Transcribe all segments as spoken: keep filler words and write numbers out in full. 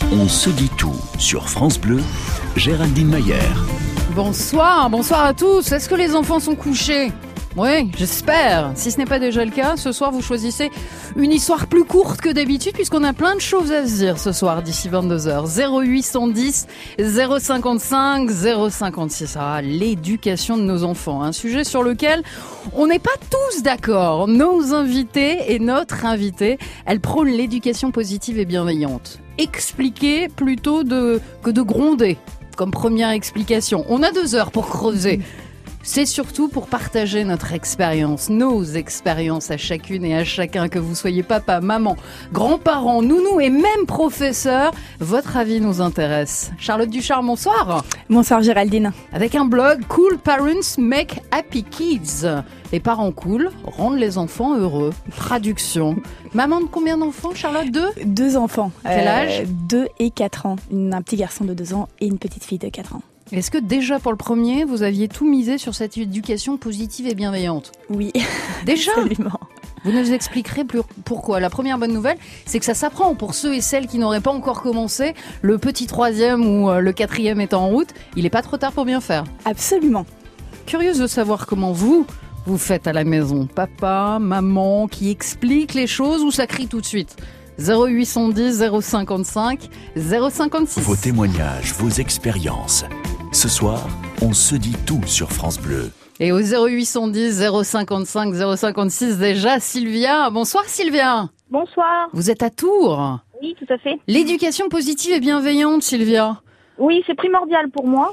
On se dit tout sur France Bleu, Géraldine Mayer. Bonsoir, bonsoir à tous. Est-ce que les enfants sont couchés ? Oui, j'espère. Si ce n'est pas déjà le cas, ce soir vous choisissez une histoire plus courte que d'habitude puisqu'on a plein de choses à se dire ce soir d'ici vingt-deux heures. zéro huit cent dix, zéro cinquante-cinq, zéro cinquante-six. Ah, l'éducation de nos enfants. Un sujet sur lequel on n'est pas tous d'accord. Nos invités et notre invitée, elle prône l'éducation positive et bienveillante. Expliquer plutôt de, que de gronder. Comme première explication. On a deux heures pour creuser. C'est surtout pour partager notre expérience, nos expériences à chacune et à chacun, que vous soyez papa, maman, grands-parents, nounous et même professeurs. Votre avis nous intéresse. Charlotte Ducharme, bonsoir. Bonsoir Géraldine. Avec un blog Cool Parents Make Happy Kids. Les parents cool rendent les enfants heureux. Traduction. Maman de combien d'enfants, Charlotte? Deux Deux enfants. Quel euh, âge? Deux et quatre ans. Un petit garçon de deux ans et une petite fille de quatre ans. Est-ce que déjà pour le premier, vous aviez tout misé sur cette éducation positive et bienveillante? Oui. Déjà? Absolument. Vous nous expliquerez plus pourquoi. La première bonne nouvelle, c'est que ça s'apprend. Pour ceux et celles qui n'auraient pas encore commencé, le petit troisième ou le quatrième est en route, il n'est pas trop tard pour bien faire. Absolument. Curieuse de savoir comment vous, vous faites à la maison. Papa, maman, qui explique les choses ou ça crie tout de suite? zéro huit cent dix, zéro cinquante-cinq, zéro cinquante-six. Vos témoignages, vos expériences. Ce soir, on se dit tout sur France Bleu. Et au zéro huit cent dix, zéro cinquante-cinq, zéro cinquante-six déjà, Sylvia. Bonsoir Sylvia. Bonsoir. Vous êtes à Tours. Oui, tout à fait. L'éducation positive et bienveillante, Sylvia. Oui, c'est primordial pour moi.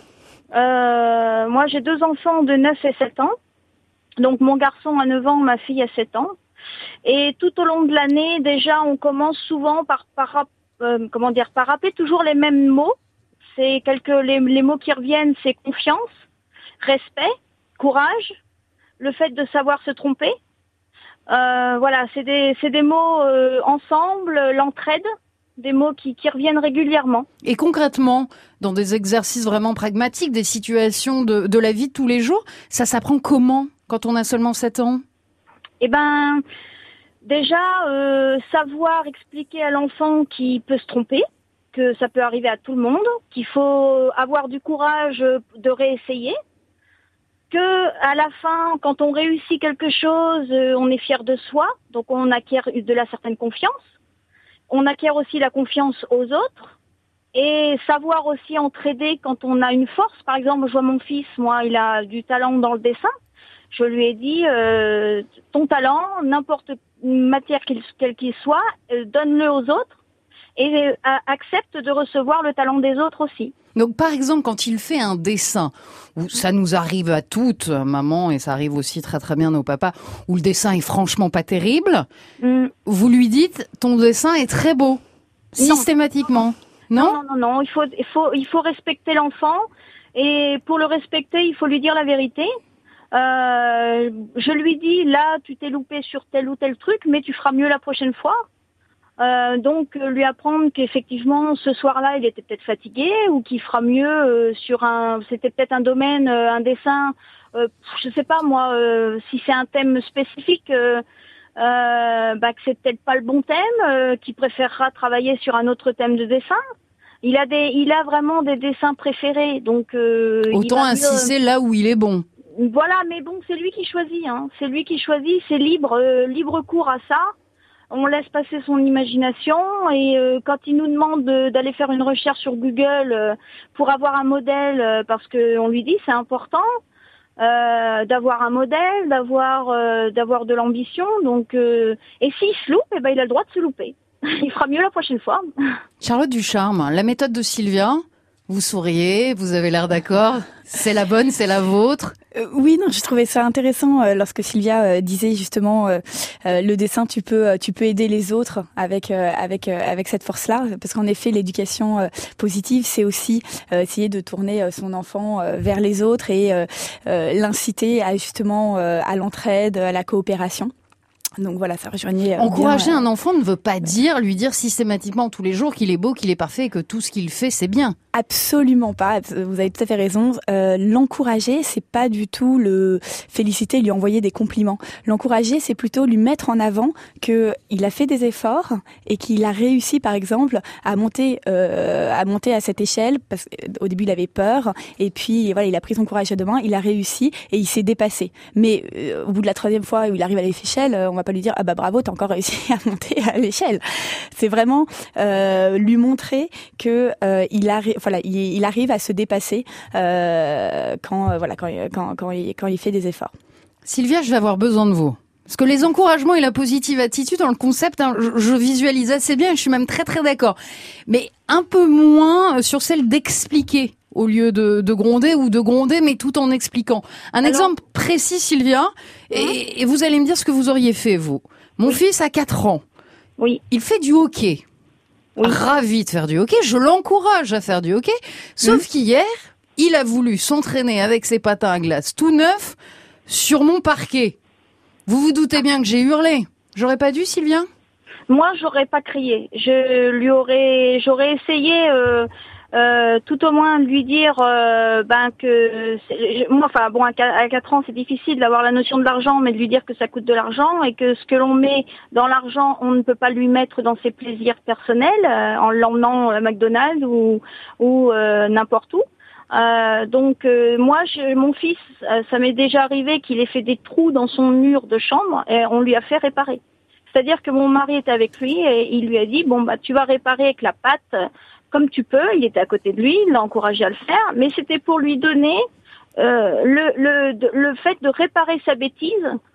Euh, moi, j'ai deux enfants de neuf et sept ans. Donc, mon garçon a neuf ans, ma fille a sept ans. Et tout au long de l'année, déjà, on commence souvent par, par, euh, comment dire, par rappeler toujours les mêmes mots. C'est quelques, les, les mots qui reviennent, c'est confiance, respect, courage, le fait de savoir se tromper. Euh, voilà, c'est des, c'est des mots euh, ensemble, l'entraide, des mots qui, qui reviennent régulièrement. Et concrètement, dans des exercices vraiment pragmatiques, des situations de, de la vie de tous les jours, ça s'apprend comment quand on a seulement sept ans? Eh ben, déjà, euh, savoir expliquer à l'enfant qu'il peut se tromper, que ça peut arriver à tout le monde, qu'il faut avoir du courage de réessayer, que à la fin, quand on réussit quelque chose, on est fier de soi, donc on acquiert de la certaine confiance. On acquiert aussi la confiance aux autres et savoir aussi entraider quand on a une force. Par exemple, je vois mon fils, moi, il a du talent dans le dessin. Je lui ai dit, euh, ton talent, n'importe matière qu'il, quel qu'il soit, euh, donne-le aux autres et euh, accepte de recevoir le talent des autres aussi. Donc, par exemple, quand il fait un dessin, où ça nous arrive à toutes, maman, et ça arrive aussi très très bien aux papas, où le dessin est franchement pas terrible, mm. vous lui dites, ton dessin est très beau, non. Systématiquement. Non, non, non, non, non. Il faut, il faut, il faut respecter l'enfant et pour le respecter, il faut lui dire la vérité. Euh, je lui dis, là, tu t'es loupé sur tel ou tel truc, mais tu feras mieux la prochaine fois. Euh, donc, euh, lui apprendre qu'effectivement, ce soir-là, il était peut-être fatigué ou qu'il fera mieux euh, sur un... C'était peut-être un domaine, euh, un dessin, euh, je sais pas moi, euh, si c'est un thème spécifique, euh, euh, bah, que c'est peut-être pas le bon thème, euh, qu'il préférera travailler sur un autre thème de dessin. Il a des, il a vraiment des dessins préférés, donc... Euh, Autant insister là où il est bon. Voilà, mais bon, c'est lui qui choisit, hein. C'est lui qui choisit, c'est libre, euh, libre cours à ça. On laisse passer son imagination et euh, quand il nous demande de, d'aller faire une recherche sur Google euh, pour avoir un modèle, euh, parce que on lui dit c'est important euh, d'avoir un modèle, d'avoir euh, d'avoir de l'ambition. Donc, euh, et s'il se loupe, eh ben il a le droit de se louper. Il fera mieux la prochaine fois. Charlotte Ducharme, la méthode de Sylvia. Vous souriez, vous avez l'air d'accord. C'est la bonne, c'est la vôtre. Euh, oui, non, je trouvais ça intéressant euh, lorsque Sylvia euh, disait justement euh, euh, le dessin, tu peux, euh, tu peux aider les autres avec euh, avec euh, avec cette force-là, parce qu'en effet, l'éducation euh, positive, c'est aussi euh, essayer de tourner euh, son enfant euh, vers les autres et euh, euh, l'inciter à justement euh, à l'entraide, à la coopération. Donc voilà, ça rejoignait. Encourager bien, un enfant ne veut pas dire, lui dire systématiquement tous les jours qu'il est beau, qu'il est parfait et que tout ce qu'il fait, c'est bien. Absolument pas. Vous avez tout à fait raison. Euh, l'encourager, c'est pas du tout le féliciter, lui envoyer des compliments. L'encourager, c'est plutôt lui mettre en avant que il a fait des efforts et qu'il a réussi, par exemple, à monter, euh, à monter à cette échelle. Parce qu'au début, il avait peur, et puis voilà, il a pris son courage à deux mains, il a réussi et il s'est dépassé. Mais euh, au bout de la troisième fois où il arrive à l'échelle, on va pas lui dire ah bah bravo, t'as encore réussi à monter à l'échelle. C'est vraiment euh, lui montrer que euh, il a Voilà, il, il arrive à se dépasser euh, quand, euh, voilà, quand, quand, quand, il, quand il fait des efforts. Sylvia, je vais avoir besoin de vous. Parce que les encouragements et la positive attitude, dans le concept, hein, je, je visualise assez bien et je suis même très très d'accord. Mais un peu moins sur celle d'expliquer au lieu de, de gronder ou de gronder, mais tout en expliquant. Un Alors, exemple précis, Sylvia, et, hein et vous allez me dire ce que vous auriez fait, vous. Mon oui. fils a quatre ans. Oui. Il fait du hockey. Oui. Ravi de faire du hockey, je l'encourage à faire du hockey. Sauf mmh. qu'hier, il a voulu s'entraîner avec ses patins à glace tout neufs sur mon parquet. Vous vous doutez bien que j'ai hurlé. J'aurais pas dû, Sylvia ? Moi, j'aurais pas crié. Je lui aurais, j'aurais essayé, euh, euh, tout au moins de lui dire, euh, ben que, c'est, moi, enfin bon, à quatre ans, c'est difficile d'avoir la notion de l'argent, mais de lui dire que ça coûte de l'argent et que ce que l'on met dans l'argent, on ne peut pas lui mettre dans ses plaisirs personnels, euh, en l'emmenant à McDonald's ou ou euh, n'importe où. Euh, donc euh, moi, je, mon fils, euh, ça m'est déjà arrivé qu'il ait fait des trous dans son mur de chambre et on lui a fait réparer. C'est-à-dire que mon mari était avec lui et il lui a dit bon bah tu vas réparer avec la patte comme tu peux. Il était à côté de lui, il l'a encouragé à le faire, mais c'était pour lui donner euh, le, le, le fait de réparer sa bêtise.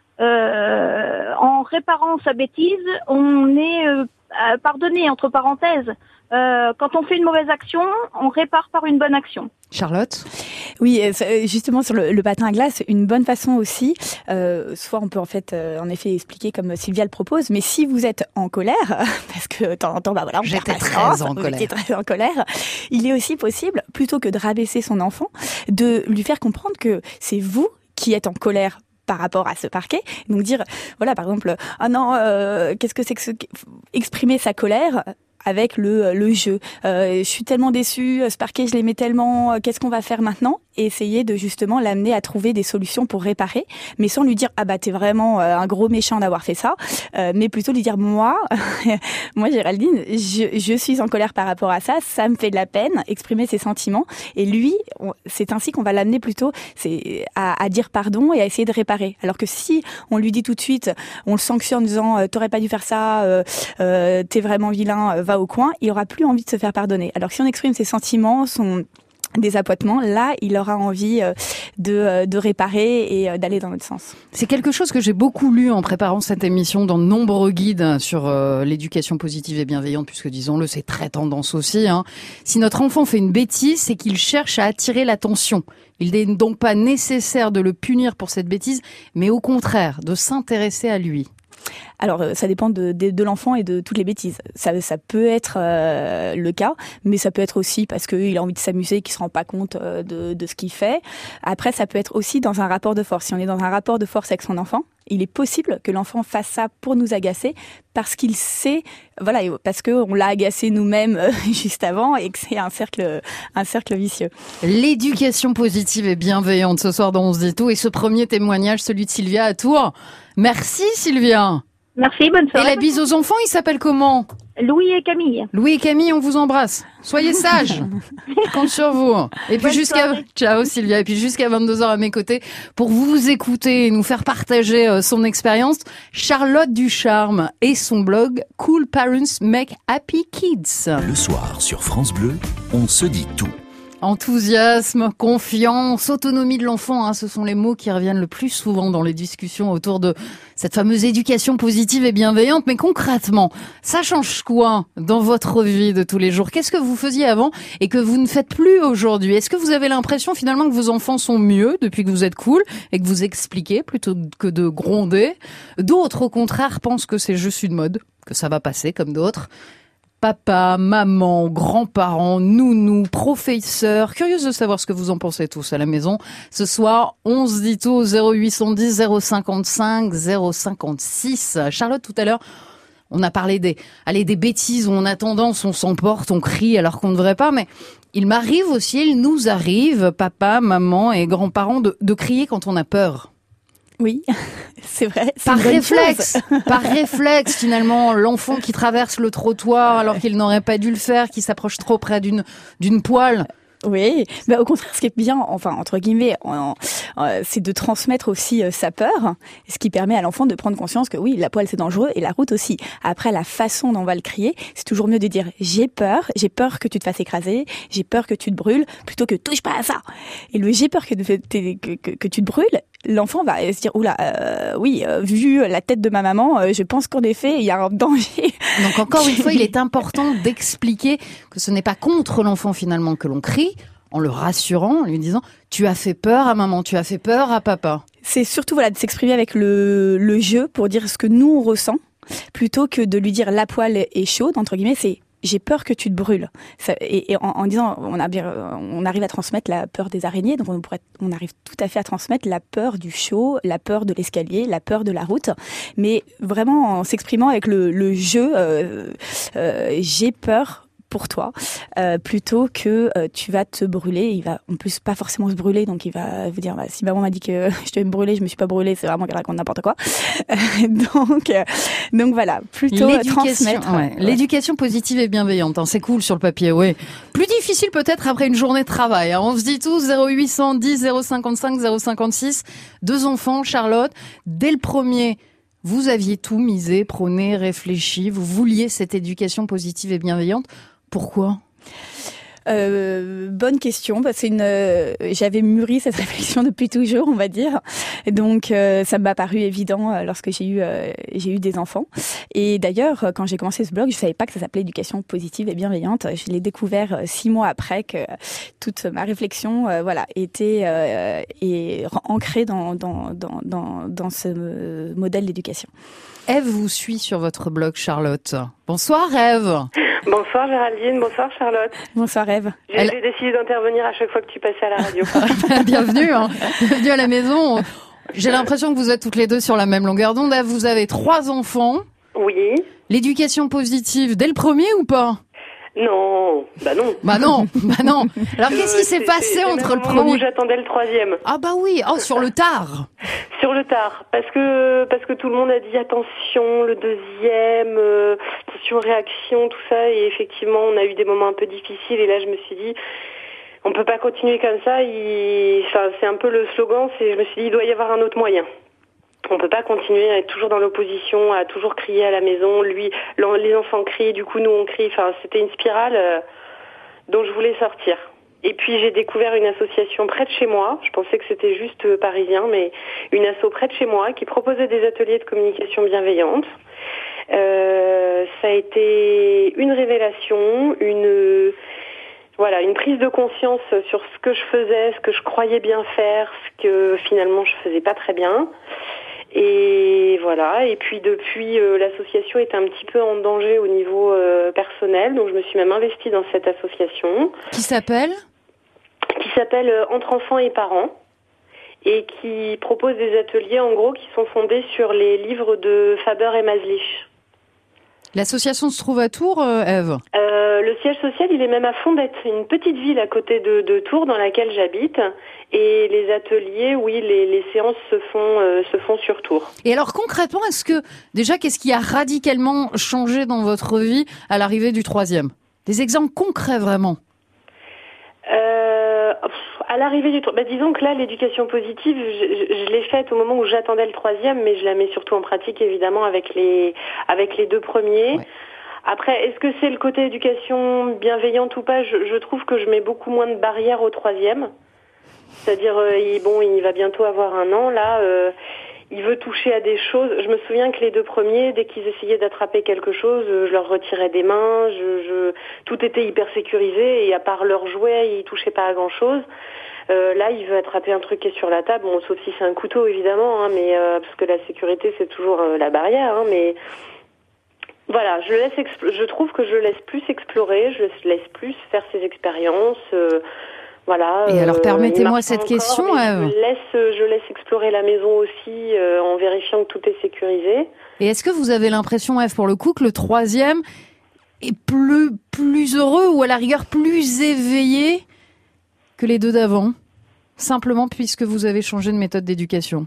Euh, en réparant sa bêtise, on est euh, pardonné entre parenthèses. Euh, quand on fait une mauvaise action, on répare par une bonne action. Charlotte ? Oui, justement sur le, le patin à glace, une bonne façon aussi, euh, soit on peut en fait, euh, en effet expliquer comme Sylvia le propose, mais si vous êtes en colère, parce que de temps en temps, bah voilà, on j'étais très en colère. J'étais très en colère. Il est aussi possible, plutôt que de rabaisser son enfant, de lui faire comprendre que c'est vous qui êtes en colère par rapport à ce parquet. Donc dire, voilà, par exemple, ah non, euh, qu'est-ce que c'est que ce... exprimer sa colère avec le le jeu. Euh, je suis tellement déçue, ce parquet je l'aimais tellement, qu'est-ce qu'on va faire maintenant ? Et essayer de justement l'amener à trouver des solutions pour réparer, mais sans lui dire ah bah t'es vraiment un gros méchant d'avoir fait ça, euh, mais plutôt lui dire moi, moi Géraldine, je, je suis en colère par rapport à ça, ça me fait de la peine, exprimer ses sentiments, et lui, on, c'est ainsi qu'on va l'amener plutôt c'est à, à dire pardon et à essayer de réparer. Alors que si on lui dit tout de suite, on le sanctionne en disant t'aurais pas dû faire ça, euh, euh, t'es vraiment vilain, va au coin, il aura plus envie de se faire pardonner. Alors que si on exprime ses sentiments, son désappointement, là, il aura envie de, de réparer et d'aller dans l'autre sens. C'est quelque chose que j'ai beaucoup lu en préparant cette émission dans de nombreux guides sur euh, l'éducation positive et bienveillante, puisque disons-le, c'est très tendance aussi. Hein. Si notre enfant fait une bêtise, c'est qu'il cherche à attirer l'attention. Il n'est donc pas nécessaire de le punir pour cette bêtise, mais au contraire, de s'intéresser à lui. Alors, ça dépend de, de, de l'enfant et de toutes les bêtises. Ça, ça peut être euh, le cas, mais ça peut être aussi parce qu'il a envie de s'amuser et qu'il se rend pas compte euh, de, de ce qu'il fait. Après, ça peut être aussi dans un rapport de force. Si on est dans un rapport de force avec son enfant, il est possible que l'enfant fasse ça pour nous agacer parce qu'il sait, voilà, parce que on l'a agacé nous-mêmes euh, juste avant et que c'est un cercle, un cercle vicieux. L'éducation positive et bienveillante ce soir dans On se dit tout, et ce premier témoignage, celui de Sylvia à Tours. Merci Sylvia. Merci, bonne soirée. Et la bise aux enfants, ils s'appellent comment ? Louis et Camille. Louis et Camille, on vous embrasse. Soyez sages. Je compte sur vous. Et puis bonne jusqu'à soirée. Ciao Sylvia. Et puis jusqu'à vingt-deux heures à mes côtés pour vous écouter et nous faire partager son expérience, Charlotte Ducharme et son blog Cool Parents Make Happy Kids. Le soir sur France Bleu, on se dit tout. Enthousiasme, confiance, autonomie de l'enfant, hein, ce sont les mots qui reviennent le plus souvent dans les discussions autour de cette fameuse éducation positive et bienveillante. Mais concrètement, ça change quoi dans votre vie de tous les jours ? Qu'est-ce que vous faisiez avant et que vous ne faites plus aujourd'hui ? Est-ce que vous avez l'impression finalement que vos enfants sont mieux depuis que vous êtes cool et que vous expliquez plutôt que de gronder ? D'autres, au contraire, pensent que c'est juste une mode, que ça va passer comme d'autres. Papa, maman, grands-parents, nounous, professeurs. Curieuse de savoir ce que vous en pensez tous à la maison. Ce soir, on se dit tout, zéro huit cent dix, zéro cinquante-cinq, zéro cinquante-six. Charlotte, tout à l'heure, On a parlé des, allez, des bêtises où on a tendance, on s'emporte, on crie alors qu'on ne devrait pas, mais il m'arrive aussi, il nous arrive, papa, maman et grands-parents, de, de crier quand on a peur. Oui, c'est vrai. C'est par une bonne réflexe, chose. par réflexe finalement, l'enfant qui traverse le trottoir alors qu'il n'aurait pas dû le faire, qui s'approche trop près d'une d'une poêle. Oui, mais au contraire, ce qui est bien, enfin entre guillemets, en, en, c'est de transmettre aussi euh, sa peur, ce qui permet à l'enfant de prendre conscience que oui, la poêle c'est dangereux et la route aussi. Après, la façon dont on va le crier, c'est toujours mieux de dire j'ai peur, j'ai peur que tu te fasses écraser, j'ai peur que tu te brûles, plutôt que touche pas à ça. Et le j'ai peur que, que, que, que tu te brûles, l'enfant va se dire oula, euh, oui, euh, vu la tête de ma maman, euh, je pense qu'en effet il y a un danger. Donc encore une fois, il est important d'expliquer que ce n'est pas contre l'enfant finalement que l'on crie, en le rassurant, en lui disant « tu as fait peur à maman, tu as fait peur à papa ». C'est surtout voilà de s'exprimer avec le, le jeu pour dire ce que nous on ressent, plutôt que de lui dire la poêle est chaude, entre guillemets, c'est j'ai peur que tu te brûles. Ça, et, et en, en disant, on, a bien, on arrive à transmettre la peur des araignées, donc on, pourrait, on arrive tout à fait à transmettre la peur du chaud, la peur de l'escalier, la peur de la route, mais vraiment en s'exprimant avec le, le jeu, euh, euh, j'ai peur pour toi, euh, plutôt que euh, tu vas te brûler. Il va en plus pas forcément se brûler, donc il va vous dire bah, si maman m'a dit que je devais me brûler, je me suis pas brûlée, c'est vraiment qu'elle raconte n'importe quoi. donc euh, donc voilà, plutôt transmettre. Ouais. L'éducation positive et bienveillante, hein, c'est cool sur le papier, oui. Plus difficile peut-être après une journée de travail. Hein. On se dit tous zéro huit cent dix zéro cinquante-cinq zéro cinquante-six. Deux enfants, Charlotte. Dès le premier, vous aviez tout misé, prôné, réfléchi. Vous vouliez cette éducation positive et bienveillante. Pourquoi ? Euh, bonne question. Bah, c'est une. Euh, j'avais mûri cette réflexion depuis toujours, on va dire. Donc, euh, ça m'a paru évident euh, lorsque j'ai eu euh, j'ai eu des enfants. Et d'ailleurs, quand j'ai commencé ce blog, je savais pas que ça s'appelait éducation positive et bienveillante. Je l'ai découvert euh, six mois après que toute ma réflexion, euh, voilà, était euh, et ancrée dans dans dans dans dans ce euh, modèle d'éducation. Ève vous suit sur votre blog, Charlotte. Bonsoir, Ève. Bonsoir Géraldine, bonsoir Charlotte. Bonsoir Ève. J'ai, Elle... j'ai décidé d'intervenir à chaque fois que tu passais à la radio. Bienvenue, hein. Bienvenue à la maison. J'ai l'impression que vous êtes toutes les deux sur la même longueur d'onde. Ève, vous avez trois enfants. Oui. L'éducation positive, dès le premier ou pas ? Non, bah non. Bah non, bah non. Alors qu'est-ce qui s'est c'est, passé c'est entre le moment premier où j'attendais le troisième. Ah bah oui, oh sur le tard. Sur le tard, parce que parce que tout le monde a dit attention, le deuxième, euh, attention réaction, tout ça, et effectivement on a eu des moments un peu difficiles, et là je me suis dit on peut pas continuer comme ça. Il, enfin c'est un peu le slogan, c'est je me suis dit il doit y avoir un autre moyen. On peut pas continuer à être toujours dans l'opposition, à toujours crier à la maison. Lui, les enfants crient, du coup nous on crie. Enfin, c'était une spirale euh, dont je voulais sortir. Et puis j'ai découvert une association près de chez moi. Je pensais que c'était juste euh, parisien, mais une asso près de chez moi qui proposait des ateliers de communication bienveillante. Euh, ça a été une révélation, une voilà, une prise de conscience sur ce que je faisais, ce que je croyais bien faire, ce que finalement je faisais pas très bien. Et voilà, et puis depuis, euh, l'association est un petit peu en danger au niveau euh, personnel, donc je me suis même investie dans cette association. Qui s'appelle ? Qui s'appelle euh, Entre enfants et parents, et qui propose des ateliers en gros qui sont fondés sur les livres de Faber et Maslich. L'association se trouve à Tours, euh, Ève ? euh, Le siège social, il est même à Fondette, une petite ville à côté de, de Tours dans laquelle j'habite. Et les ateliers, oui, les, les séances se font, euh, se font sur Tours. Et alors concrètement, est-ce que déjà, qu'est-ce qui a radicalement changé dans votre vie à l'arrivée du troisième ? Des exemples concrets vraiment ? Euh, à l'arrivée du troisième, bah, disons que là, l'éducation positive, je, je, je l'ai faite au moment où j'attendais le troisième, mais je la mets surtout en pratique évidemment avec les, avec les deux premiers. Ouais. Après, est-ce que c'est le côté éducation bienveillante ou pas ? je, je trouve que je mets beaucoup moins de barrières au troisième. C'est-à-dire, euh, il, bon, il va bientôt avoir un an, là, euh, il veut toucher à des choses. Je me souviens que les deux premiers, dès qu'ils essayaient d'attraper quelque chose, euh, je leur retirais des mains, je, je, tout était hyper sécurisé, et à part leurs jouets, ils touchaient pas à grand-chose. Euh, là, il veut attraper un truc qui est sur la table, bon, sauf si c'est un couteau, évidemment, hein, mais euh, parce que la sécurité, c'est toujours euh, la barrière, hein, mais... Voilà, je, laisse expl- je trouve que je laisse plus explorer, je laisse plus faire ses expériences... Euh, Voilà. Et alors, euh, permettez-moi il cette marche question, encore, mais Ève. Je laisse, je laisse explorer la maison aussi euh, en vérifiant que tout est sécurisé. Et est-ce que vous avez l'impression, Ève, pour le coup, que le troisième est plus, plus heureux ou à la rigueur plus éveillé que les deux d'avant, simplement puisque vous avez changé de méthode d'éducation?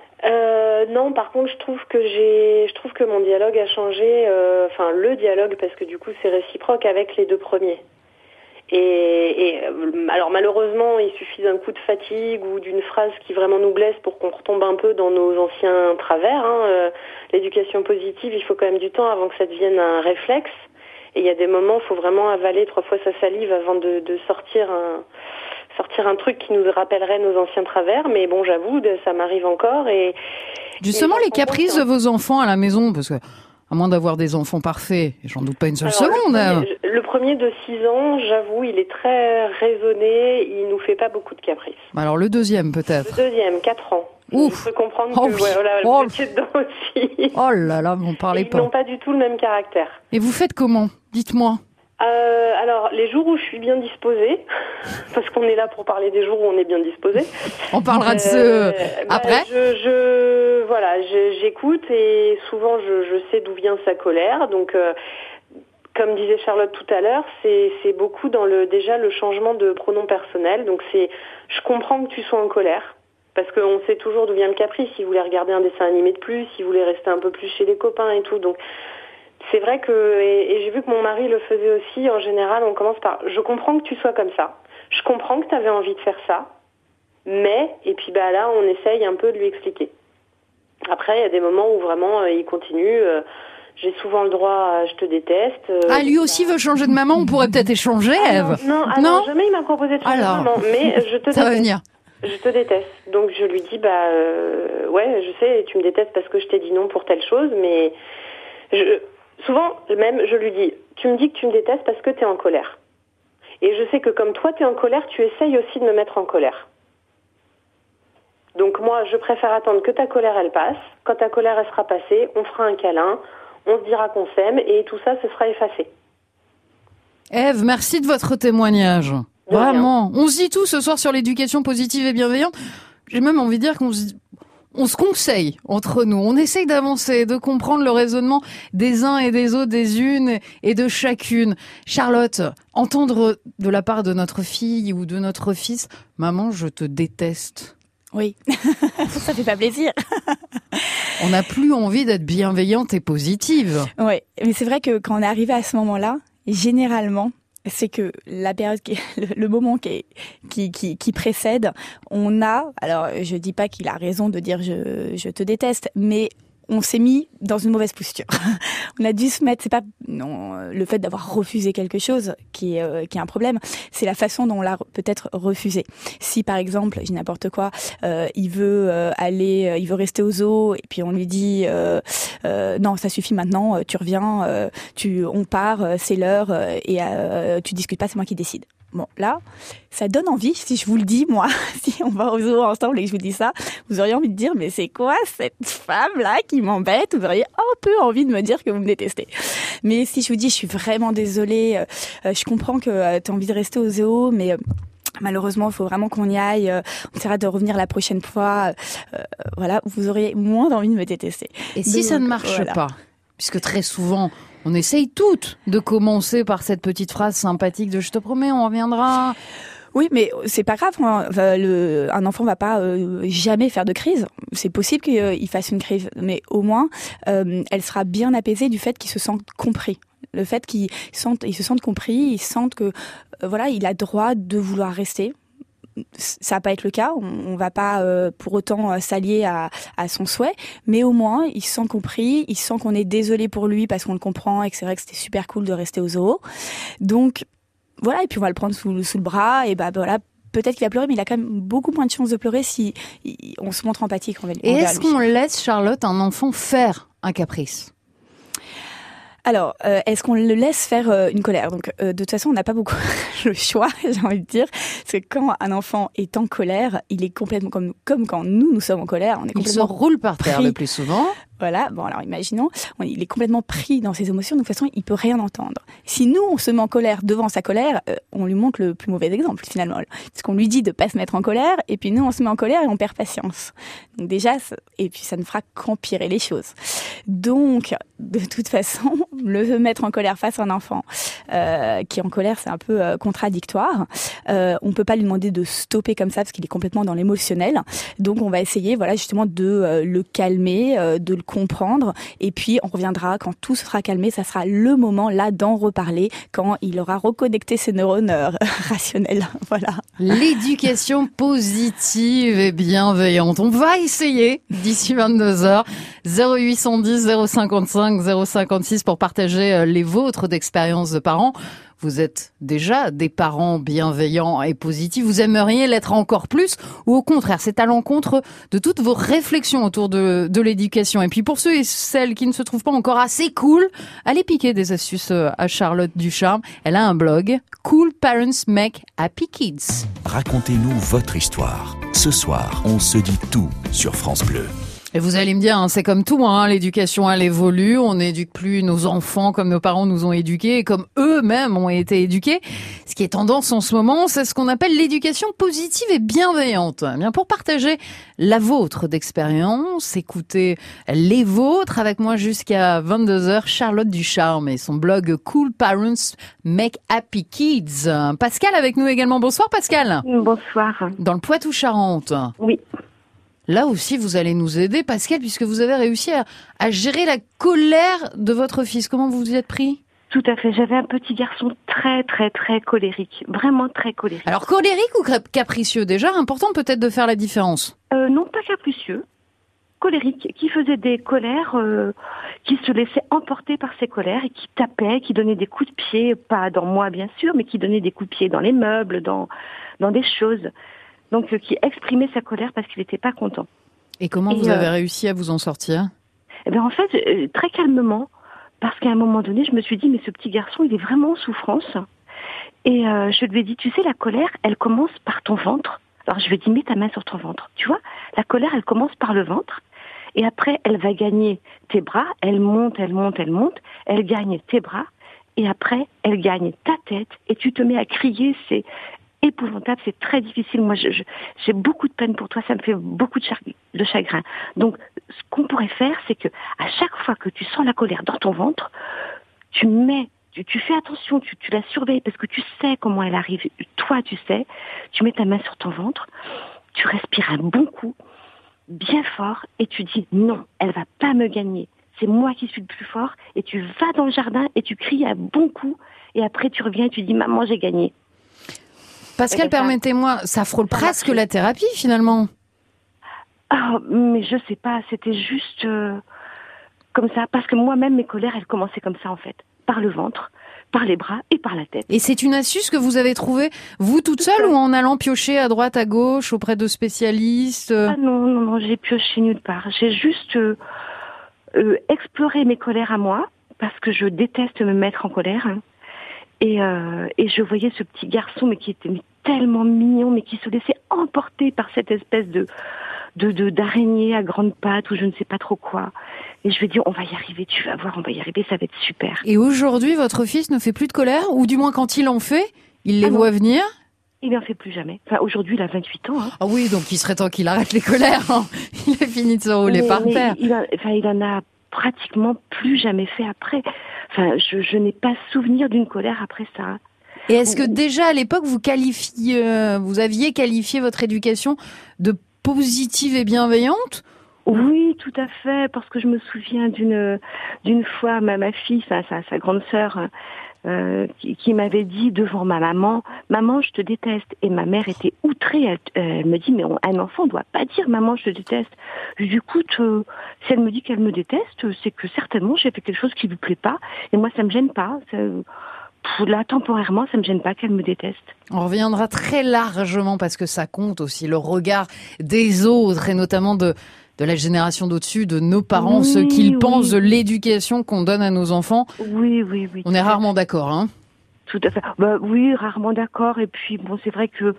Euh, non, par contre, je trouve que j'ai, je trouve que mon dialogue a changé. euh, Enfin, le dialogue, parce que du coup, c'est réciproque avec les deux premiers. Et, et euh, alors malheureusement, il suffit d'un coup de fatigue ou d'une phrase qui vraiment nous blesse pour qu'on retombe un peu dans nos anciens travers. Hein. Euh, l'éducation positive, il faut quand même du temps avant que ça devienne un réflexe. Et il y a des moments où il faut vraiment avaler trois fois sa salive avant de, de sortir un sortir un truc qui nous rappellerait nos anciens travers. Mais bon, j'avoue, ça m'arrive encore. Et Justement, et les caprices de vos enfants à la maison, parce que à moins d'avoir des enfants parfaits, et j'en doute pas une seule Alors, seconde. Le premier, le premier de six ans, j'avoue, il est très raisonné, il nous fait pas beaucoup de caprices. Alors le deuxième peut-être. Le deuxième, quatre ans. Ouf. Je peux comprendre Oh, que ouais, voilà, oh. vous étiez dedans aussi. Oh là là, m'en parlez Ils pas. n'ont pas du tout le même caractère. Et vous faites comment? Dites-moi. Euh, alors, les jours où je suis bien disposée, parce qu'on est là pour parler des jours où on est bien disposé. On parlera de ce euh, bah, après. Je, je, voilà, je, j'écoute et souvent je, je sais d'où vient sa colère. Donc, euh, comme disait Charlotte tout à l'heure, c'est, c'est beaucoup dans le déjà le changement de pronom personnel. Donc, c'est, je comprends que tu sois en colère. Parce qu'on sait toujours d'où vient le caprice. S'il voulait regarder un dessin animé de plus, s'il voulait rester un peu plus chez les copains et tout. Donc, c'est vrai que, et, et j'ai vu que mon mari le faisait aussi, en général, on commence par « je comprends que tu sois comme ça, je comprends que tu avais envie de faire ça, mais… » Et puis bah là, on essaye un peu de lui expliquer. Après, il y a des moments où vraiment, euh, il continue. Euh, j'ai souvent le droit à « je te déteste euh, ». Ah, lui aussi veut changer de maman, on pourrait peut-être échanger, ah, Ève. Non, non, ah, non, jamais il m'a proposé de changer Alors, de maman, mais je te ça va déteste. venir. Je te déteste. Donc je lui dis, bah euh, ouais, je sais, tu me détestes parce que je t'ai dit non pour telle chose, mais je, souvent même je lui dis, tu me dis que tu me détestes parce que tu es en colère. Et je sais que comme toi tu es en colère, tu essayes aussi de me mettre en colère. Donc moi, je préfère attendre que ta colère elle passe. Quand ta colère elle sera passée, on fera un câlin, on se dira qu'on s'aime et tout ça, ce sera effacé. Ève, merci de votre témoignage. De Vraiment. Rien. On se dit tout ce soir sur l'éducation positive et bienveillante. J'ai même envie de dire qu'on se, on se conseille entre nous. On essaye d'avancer, de comprendre le raisonnement des uns et des autres, des unes et de chacune. Charlotte, entendre de la part de notre fille ou de notre fils, « Maman, je te déteste ». Oui, ça fait pas plaisir. On n'a plus envie d'être bienveillante et positive. Oui, mais c'est vrai que quand on est arrivé à ce moment-là, généralement, c'est que la période, qui, le, le moment qui, qui, qui, qui précède, on a, alors je dis pas qu'il a raison de dire je, je te déteste, mais on s'est mis dans une mauvaise posture. On a dû se mettre, c'est pas non le fait d'avoir refusé quelque chose qui est euh, qui est un problème, c'est la façon dont on l'a peut-être refusé. Si par exemple, j'ai n'importe quoi, euh, il veut euh, aller, euh, il veut rester au zoo et puis on lui dit euh, euh, non, ça suffit maintenant, tu reviens, euh, tu on part, euh, c'est l'heure euh, et euh, tu discutes pas, c'est moi qui décide. Bon, là, ça donne envie, si je vous le dis, moi, si on va au zoo ensemble et que je vous dis ça, vous auriez envie de dire, mais c'est quoi cette femme-là qui m'embête? Vous auriez un peu envie de me dire que vous me détestez. Mais si je vous dis, je suis vraiment désolée, euh, je comprends que euh, tu as envie de rester au zoo, mais... Euh, malheureusement, il faut vraiment qu'on y aille. Euh, on essaiera de revenir la prochaine fois. Euh, voilà, vous auriez moins envie de me détester. Et si Donc, ça ne marche voilà. pas, puisque très souvent... On essaye toutes de commencer par cette petite phrase sympathique de « je te promets, on reviendra ». Oui, mais c'est pas grave. Hein. Le, un enfant va pas euh, jamais faire de crise. C'est possible qu'il euh, fasse une crise, mais au moins, euh, elle sera bien apaisée du fait qu'il se sente compris. Le fait qu'il sente, il se sente compris, il sente que euh, voilà, il a droit de vouloir rester. Ça va pas être le cas, on, on va pas euh, pour autant euh, s'allier à, à son souhait, mais au moins il se sent compris, il sent qu'on est désolé pour lui parce qu'on le comprend et que c'est vrai que c'était super cool de rester au zoo. Donc voilà, et puis on va le prendre sous, sous le bras et bah voilà, peut-être qu'il va pleurer, mais il a quand même beaucoup moins de chances de pleurer si il, on se montre empathique envers lui. Et est-ce qu'on laisse, Charlotte, un enfant faire un caprice ? Alors, euh, est-ce qu'on le laisse faire euh, une colère ? Donc, euh, de toute façon, on n'a pas beaucoup le choix, j'ai envie de dire. Parce que quand un enfant est en colère, il est complètement comme comme quand nous, nous sommes en colère. On est il se roule par terre pris. le plus souvent. Voilà, bon alors imaginons, on, il est complètement pris dans ses émotions, donc de toute façon il peut rien entendre. Si nous on se met en colère devant sa colère, euh, on lui montre le plus mauvais exemple finalement, parce qu'on lui dit de pas se mettre en colère, et puis nous on se met en colère et on perd patience. Donc déjà, et puis ça ne fera qu'empirer les choses. Donc de toute façon, le mettre en colère face à un enfant euh, qui est en colère, c'est un peu euh, contradictoire. Euh, on peut pas lui demander de stopper comme ça parce qu'il est complètement dans l'émotionnel. Donc on va essayer, voilà, justement de euh, le calmer, euh, de le comprendre, et puis on reviendra quand tout se sera calmé. Ça sera le moment là d'en reparler quand il aura reconnecté ses neurones euh, rationnels. Voilà. L'éducation positive et bienveillante. On va essayer d'ici vingt-deux heures. zéro huit cent dix, zéro cinquante-cinq, zéro cinquante-six pour partager les vôtres d'expériences de parents. Vous êtes déjà des parents bienveillants et positifs. Vous aimeriez l'être encore plus, ou au contraire, c'est à l'encontre de toutes vos réflexions autour de, de l'éducation. Et puis pour ceux et celles qui ne se trouvent pas encore assez cool, allez piquer des astuces à Charlotte Ducharme. Elle a un blog, Cool Parents Make Happy Kids. Racontez-nous votre histoire. Ce soir, on se dit tout sur France Bleu. Et vous allez me dire, hein, c'est comme tout, hein, l'éducation elle évolue, on n'éduque plus nos enfants comme nos parents nous ont éduqués et comme eux-mêmes ont été éduqués. Ce qui est tendance en ce moment, c'est ce qu'on appelle l'éducation positive et bienveillante. Eh bien, pour partager la vôtre d'expérience, écoutez les vôtres avec moi jusqu'à vingt-deux heures, Charlotte Ducharme et son blog Cool Parents Make Happy Kids. Pascal avec nous également. Bonsoir Pascal. Bonsoir. Dans le Poitou-Charentes. Oui. Là aussi, vous allez nous aider, Pascal, puisque vous avez réussi à, à gérer la colère de votre fils. Comment vous vous y êtes pris ? Tout à fait. J'avais un petit garçon très, très, très colérique. Vraiment très colérique. Alors, colérique ou capricieux ? Déjà, important peut-être de faire la différence. Euh, non, pas capricieux. Colérique, qui faisait des colères, euh, qui se laissait emporter par ses colères et qui tapait, qui donnait des coups de pied, pas dans moi bien sûr, mais qui donnait des coups de pied dans les meubles, dans, dans des choses. Donc, euh, qui exprimait sa colère parce qu'il n'était pas content. Et comment et vous euh, avez réussi à vous en sortir ? Eh bien, en fait, euh, très calmement, parce qu'à un moment donné, je me suis dit, mais ce petit garçon, il est vraiment en souffrance. Et euh, je lui ai dit, tu sais, la colère, elle commence par ton ventre. Alors, je lui ai dit, mets ta main sur ton ventre. Tu vois, la colère, elle commence par le ventre. Et après, elle va gagner tes bras. Elle monte, elle monte, elle monte. Elle gagne tes bras. Et après, elle gagne ta tête. Et tu te mets à crier, c'est épouvantable, c'est très difficile. Moi, je, je, j'ai beaucoup de peine pour toi, ça me fait beaucoup de, char- de chagrin. Donc, ce qu'on pourrait faire, c'est que à chaque fois que tu sens la colère dans ton ventre, tu mets, tu, tu fais attention, tu, tu la surveilles parce que tu sais comment elle arrive. Toi, tu sais, tu mets ta main sur ton ventre, tu respires un bon coup, bien fort, et tu dis non, elle va pas me gagner. C'est moi qui suis le plus fort. Et tu vas dans le jardin et tu cries un bon coup, et après tu reviens et tu dis maman, j'ai gagné. Pascal, ça, permettez-moi, ça frôle ça presque la thérapie, finalement. Ah, mais je sais pas, c'était juste euh, comme ça. Parce que moi-même, mes colères, elles commençaient comme ça, en fait. Par le ventre, par les bras et par la tête. Et c'est une astuce que vous avez trouvée, vous, toute seule, ou en allant piocher à droite, à gauche, auprès de spécialistes ? Ah non, non, non, j'ai pioché nulle part. J'ai juste euh, euh, exploré mes colères à moi, parce que je déteste me mettre en colère, hein. Et, euh, et je voyais ce petit garçon, mais qui était mais, tellement mignon, mais qui se laissait emporter par cette espèce de, de, de d'araignée à grandes pattes ou je ne sais pas trop quoi. Et je lui ai dit, on va y arriver, tu vas voir, on va y arriver, ça va être super. Et aujourd'hui, votre fils ne fait plus de colère ? Ou du moins, quand il en fait, il les ah voit venir ? Il n'en fait plus jamais. Enfin, aujourd'hui, il a vingt-huit ans. Hein. Ah oui, donc il serait temps qu'il arrête les colères. Hein. Il a fini de se rouler mais, par mais terre. Il, a, enfin, il en a pratiquement plus jamais fait après. Enfin, je, je n'ai pas souvenir d'une colère après ça. Et est-ce que déjà à l'époque vous qualifiez, euh, vous aviez qualifié votre éducation de positive et bienveillante ? Oui, tout à fait, parce que je me souviens d'une d'une fois ma ma fille, sa sa, sa grande sœur, euh, qui, qui m'avait dit devant ma maman, maman, je te déteste. Et ma mère était outrée. Elle, elle me dit, mais on, un enfant ne doit pas dire maman, je te déteste. Je lui dis, écoute, euh, si elle me dit qu'elle me déteste, c'est que certainement j'ai fait quelque chose qui lui plaît pas. Et moi, ça me gêne pas. Ça, là, temporairement, ça me gêne pas qu'elle me déteste. On reviendra très largement parce que ça compte aussi le regard des autres et notamment de de la génération d'au-dessus, de nos parents, oui, ce qu'ils oui. pensent de l'éducation qu'on donne à nos enfants. Oui, oui, oui. On est rarement d'accord, hein ? Tout à fait. Bah, oui, rarement d'accord. Et puis, bon, c'est vrai que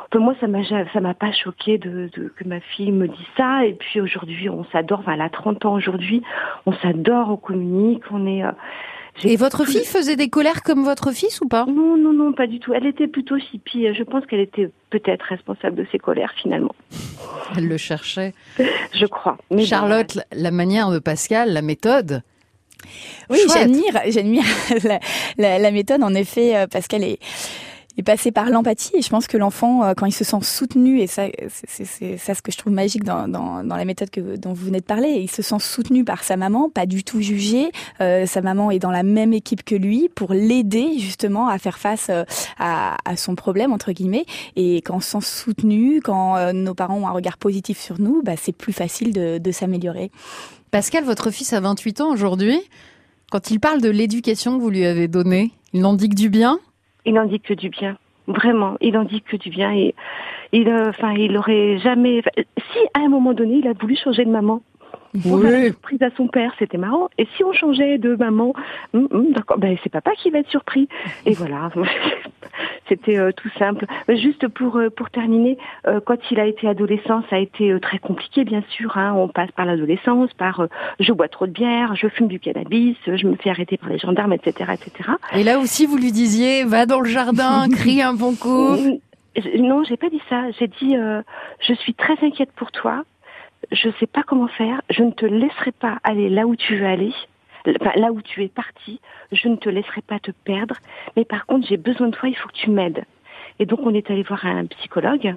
Enfin, moi, ça m'a, ça m'a pas choqué de, de que ma fille me dise ça. Et puis aujourd'hui, on s'adore. Enfin, elle a trente ans aujourd'hui. On s'adore, on communique, on est. Euh, Et votre fille faisait des colères comme votre fils ou pas? Non, non, non, pas du tout. Elle était plutôt hippie. Je pense qu'elle était peut-être responsable de ses colères finalement. Elle le cherchait. Je crois. Mais Charlotte, bon, la manière de Pascal, la méthode. Oui, chouette. j'admire, j'admire la, la, la méthode. En effet, Pascal est, est passé par l'empathie et je pense que l'enfant, quand il se sent soutenu, et ça, c'est, c'est ça ce que je trouve magique dans, dans, dans la méthode que, dont vous venez de parler, il se sent soutenu par sa maman, pas du tout jugé. Euh, sa maman est dans la même équipe que lui pour l'aider justement à faire face à, à son problème entre guillemets. Et quand on se sent soutenu, quand euh, nos parents ont un regard positif sur nous, bah, c'est plus facile de, de s'améliorer. Pascal, votre fils a vingt-huit ans aujourd'hui. Quand il parle de l'éducation que vous lui avez donnée, il n'en dit que du bien? Il n'en dit que du bien. Vraiment, il n'en dit que du bien. Et il, enfin, il aurait jamais. Si à un moment donné, il a voulu changer de maman. Pour faire une surprise à son père, c'était marrant. Et si on changeait de maman, hum, hum, d'accord, ben c'est papa qui va être surpris. Et voilà, c'était euh, tout simple. Juste pour euh, pour terminer, euh, quand il a été adolescent, ça a été euh, très compliqué, bien sûr. Hein. On passe par l'adolescence, par euh, je bois trop de bière, je fume du cannabis, je me fais arrêter par les gendarmes, et cetera, et cetera. Et là aussi, vous lui disiez, va dans le jardin, crie un bon coup. Non, j'ai pas dit ça. J'ai dit, euh, je suis très inquiète pour toi. Je ne sais pas comment faire, je ne te laisserai pas aller là où tu veux aller, enfin, là où tu es parti, je ne te laisserai pas te perdre, mais par contre j'ai besoin de toi, il faut que tu m'aides. Et donc on est allé voir un psychologue,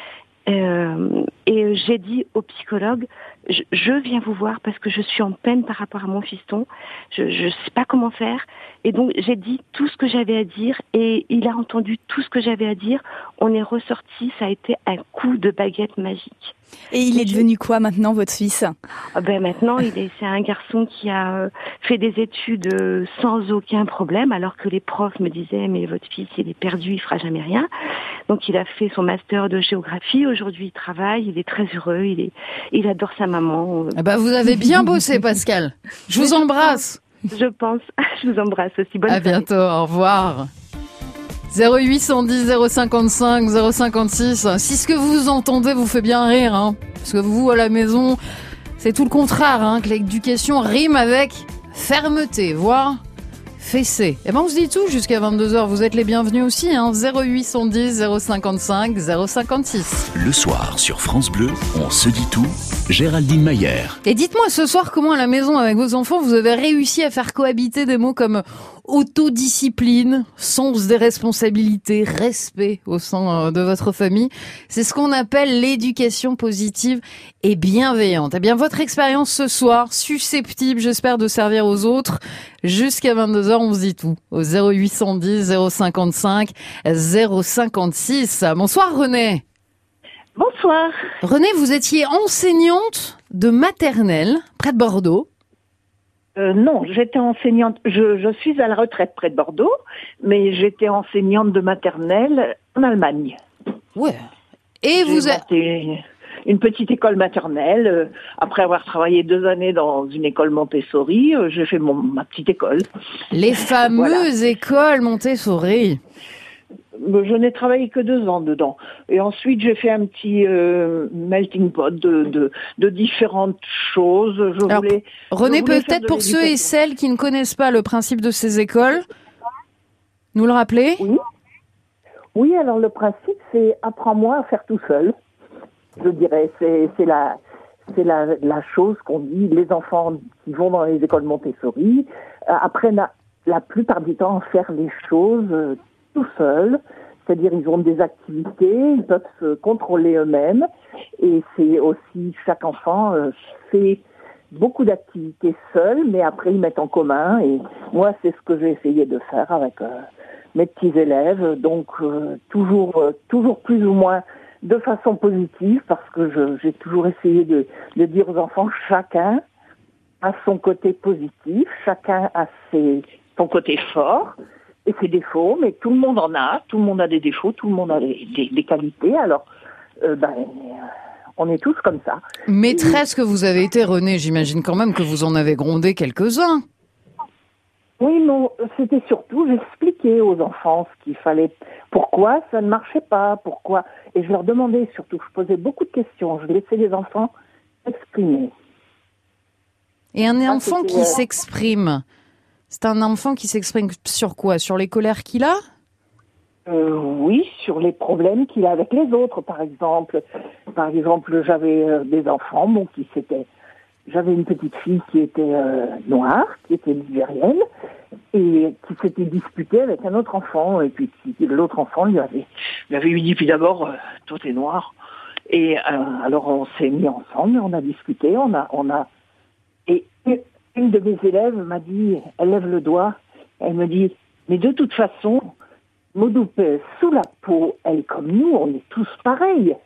euh, et j'ai dit au psychologue, je, je viens vous voir parce que je suis en peine par rapport à mon fiston, je ne sais pas comment faire, et donc j'ai dit tout ce que j'avais à dire, et il a entendu tout ce que j'avais à dire, on est ressorti, ça a été un coup de baguette magique. Et il est devenu quoi maintenant, votre fils? Ah ben maintenant, il est, c'est un garçon qui a fait des études sans aucun problème, alors que les profs me disaient mais votre fils il est perdu, il fera jamais rien. Donc il a fait son master de géographie. Aujourd'hui, il travaille, il est très heureux, il est, il adore sa maman. Ah bah vous avez bien bossé, Pascal. Je vous embrasse. Je pense. Je vous embrasse aussi. Bonne à soirée. Bientôt. Au revoir. zéro huit cent dix zéro cinquante-cinq zéro cinquante-six. Si ce que vous entendez vous fait bien rire, hein, parce que vous, à la maison, c'est tout le contraire, hein, que l'éducation rime avec fermeté, voire fessée. Et ben on se dit tout jusqu'à vingt-deux heures. Vous êtes les bienvenus aussi, hein, zéro huit cent dix zéro cinquante-cinq zéro cinquante-six. Le soir, sur France Bleu, on se dit tout. Géraldine Mayer. Et dites-moi ce soir comment à la maison avec vos enfants vous avez réussi à faire cohabiter des mots comme autodiscipline, sens des responsabilités, respect au sein de votre famille. C'est ce qu'on appelle l'éducation positive et bienveillante. Eh bien, votre expérience ce soir, susceptible, j'espère, de servir aux autres. Jusqu'à vingt-deux heures, on se dit tout. Au zéro huit cent dix zéro cinquante-cinq zéro cinquante-six. Bonsoir René. Bonsoir. René, vous étiez enseignante de maternelle près de Bordeaux. Euh, non, j'étais enseignante, je, je suis à la retraite près de Bordeaux, mais j'étais enseignante de maternelle en Allemagne. Ouais. Et J'ai vous êtes une petite école maternelle. Euh, après avoir travaillé deux années dans une école Montessori, euh, j'ai fait mon, ma petite école. Les fameuses voilà. écoles Montessori. Je n'ai travaillé que deux ans dedans. Et ensuite, j'ai fait un petit euh, melting pot de, de, de différentes choses. Je Alors, voulais, René, je voulais peut-être pour ceux et celles qui ne connaissent pas le principe de ces écoles, nous le rappeler ? Oui. Oui, alors le principe, c'est apprends-moi à faire tout seul. Je dirais, c'est, c'est la... C'est la, la chose qu'on dit, les enfants qui vont dans les écoles Montessori euh, apprennent à, la plupart du temps à faire les choses euh, tout seuls, c'est-à-dire ils ont des activités, ils peuvent se contrôler eux-mêmes, et c'est aussi, chaque enfant euh, fait beaucoup d'activités seuls, mais après ils mettent en commun, et moi c'est ce que j'ai essayé de faire avec euh, mes petits élèves, donc euh, toujours, euh, toujours plus ou moins de façon positive, parce que je, j'ai toujours essayé de, de dire aux enfants, chacun a son côté positif, chacun a ses, son côté fort, et ses défauts, mais tout le monde en a, tout le monde a des défauts, tout le monde a des, des, des qualités, alors euh, ben, on est tous comme ça. Maîtresse et... que vous avez été, René, j'imagine quand même que vous en avez grondé quelques-uns. Oui, non, c'était surtout, j'expliquais aux enfants ce qu'il fallait, pourquoi ça ne marchait pas, pourquoi, et je leur demandais surtout, je posais beaucoup de questions, je laissais les enfants s'exprimer. Et un Ah, enfant c'était, qui euh, s'exprime, c'est un enfant qui s'exprime sur quoi? Sur les colères qu'il a? Euh, oui, sur les problèmes qu'il a avec les autres, par exemple. Par exemple, j'avais euh, des enfants, bon, qui s'étaient... J'avais une petite fille qui était euh, noire, qui était nigérienne, et qui s'était disputée avec un autre enfant, et puis qui, l'autre enfant lui avait, lui avait dit, puis d'abord, euh, toi t'es noir. Et euh, alors on s'est mis ensemble, on a discuté, on a... On a et une, une de mes élèves m'a dit, elle lève le doigt, elle me dit, mais de toute façon... Moudoupe, sous la peau, elle est comme nous, on est tous pareils.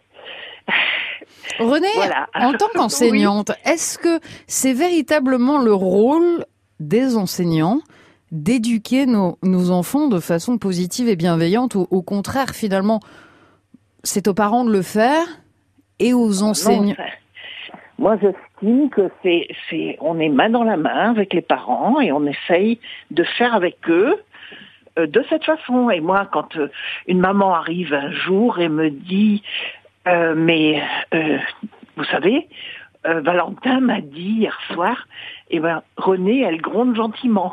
René, Voilà. en tant qu'enseignante, oui. Est-ce que c'est véritablement le rôle des enseignants d'éduquer nos, nos enfants de façon positive et bienveillante, ou au contraire, finalement, c'est aux parents de le faire et aux enseignants? Non, moi, j'estime que c'est, c'est, on est main dans la main avec les parents et on essaye de faire avec eux de cette façon. Et moi, quand euh, une maman arrive un jour et me dit euh, mais euh, vous savez, euh, Valentin m'a dit hier soir, et eh ben René, elle gronde gentiment.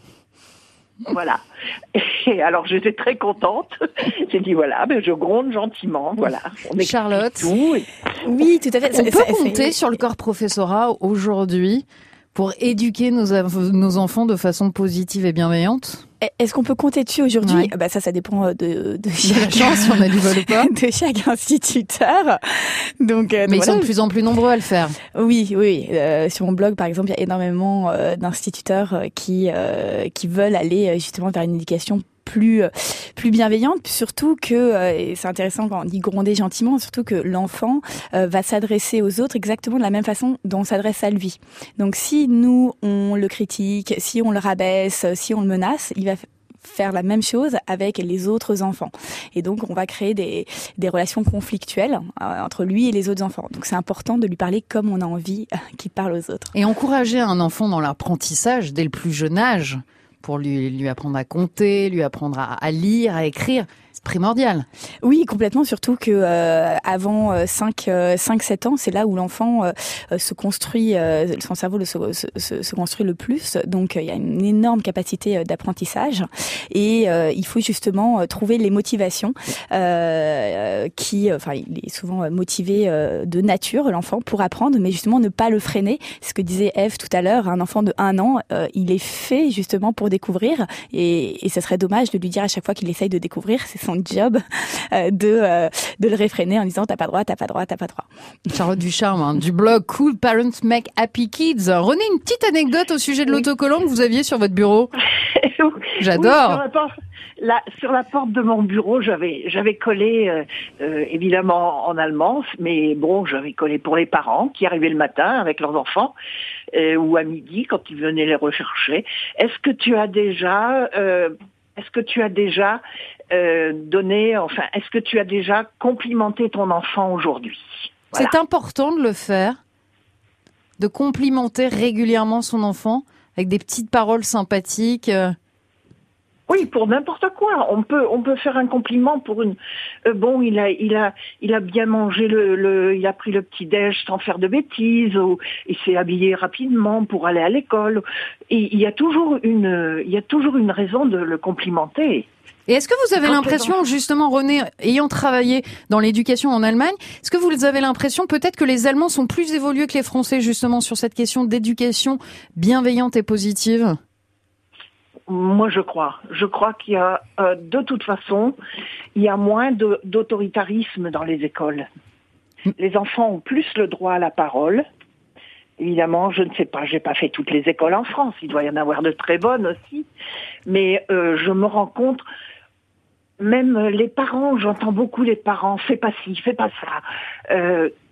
Voilà. Et alors j'étais très contente. J'ai dit voilà, ben je gronde gentiment. Voilà. On Charlotte. Tout et... Oui, tout à fait. On peut compter sur le corps professorat aujourd'hui pour éduquer nos, nos enfants de façon positive et bienveillante? Est-ce qu'on peut compter dessus aujourd'hui? Ouais. Bah ça, ça dépend de, de chaque, chance, si on a du vol ou pas. de chaque instituteur. Donc, euh, mais donc ils voilà. sont de plus en plus nombreux à le faire. Oui, oui. Euh, sur mon blog, par exemple, il y a énormément euh, d'instituteurs qui euh, qui veulent aller justement vers une éducation plus plus bienveillante, surtout que, et c'est intéressant quand on dit gronder gentiment, surtout que l'enfant euh, va s'adresser aux autres exactement de la même façon dont on s'adresse à lui. Donc si nous on le critique, si on le rabaisse, si on le menace, il va faire la même chose avec les autres enfants. Et donc, on va créer des, des relations conflictuelles euh, entre lui et les autres enfants. Donc, c'est important de lui parler comme on a envie euh, qu'il parle aux autres. Et encourager un enfant dans l'apprentissage dès le plus jeune âge, pour lui, lui apprendre à compter, lui apprendre à, à lire, à écrire, c'est primordial. Oui, complètement, surtout que euh, avant euh, cinq sept ans, c'est là où l'enfant euh, se construit, euh, son cerveau le, se, se, se construit le plus. Donc, euh, il y a une énorme capacité d'apprentissage et euh, il faut justement trouver les motivations euh, qui, enfin, il est souvent motivé euh, de nature, l'enfant, pour apprendre, mais justement ne pas le freiner. C'est ce que disait Eve tout à l'heure, un enfant de un an, euh, il est fait justement pour découvrir et, et ce serait dommage de lui dire à chaque fois qu'il essaye de découvrir, c'est son job euh, de euh, de le réfréner en disant t'as pas droit, t'as pas droit, t'as pas droit. Charlotte Ducharme, hein, du blog Cool Parents Make Happy Kids. René, une petite anecdote au sujet de oui. l'autocollant que vous aviez sur votre bureau. J'adore. Oui, sur, la porte, la, sur la porte de mon bureau, j'avais j'avais collé euh, euh, évidemment en allemand, mais bon, j'avais collé pour les parents qui arrivaient le matin avec leurs enfants euh, ou à midi quand ils venaient les rechercher. Est-ce que tu as déjà euh, Est-ce que tu as déjà euh, donné, enfin, est-ce que tu as déjà complimenté ton enfant aujourd'hui? Voilà. C'est important de le faire, de complimenter régulièrement son enfant avec des petites paroles sympathiques. Oui, pour n'importe quoi. On peut, on peut faire un compliment pour une. Euh, bon, il a, il a, il a bien mangé le, le il a pris le petit déj sans faire de bêtises, ou il s'est habillé rapidement pour aller à l'école. Et il y a toujours une, il y a toujours une raison de le complimenter. Et est-ce que vous avez l'impression, justement, René, ayant travaillé dans l'éducation en Allemagne, est-ce que vous avez l'impression peut-être que les Allemands sont plus évolués que les Français, justement, sur cette question d'éducation bienveillante et positive? Moi, je crois. Je crois qu'il y a, euh, de toute façon, il y a moins de, d'autoritarisme dans les écoles. Les enfants ont plus le droit à la parole. Évidemment, je ne sais pas, j'ai pas fait toutes les écoles en France. Il doit y en avoir de très bonnes aussi. Mais euh, je me rends compte, même les parents, j'entends beaucoup les parents, fais pas ci, fais pas ça. Euh,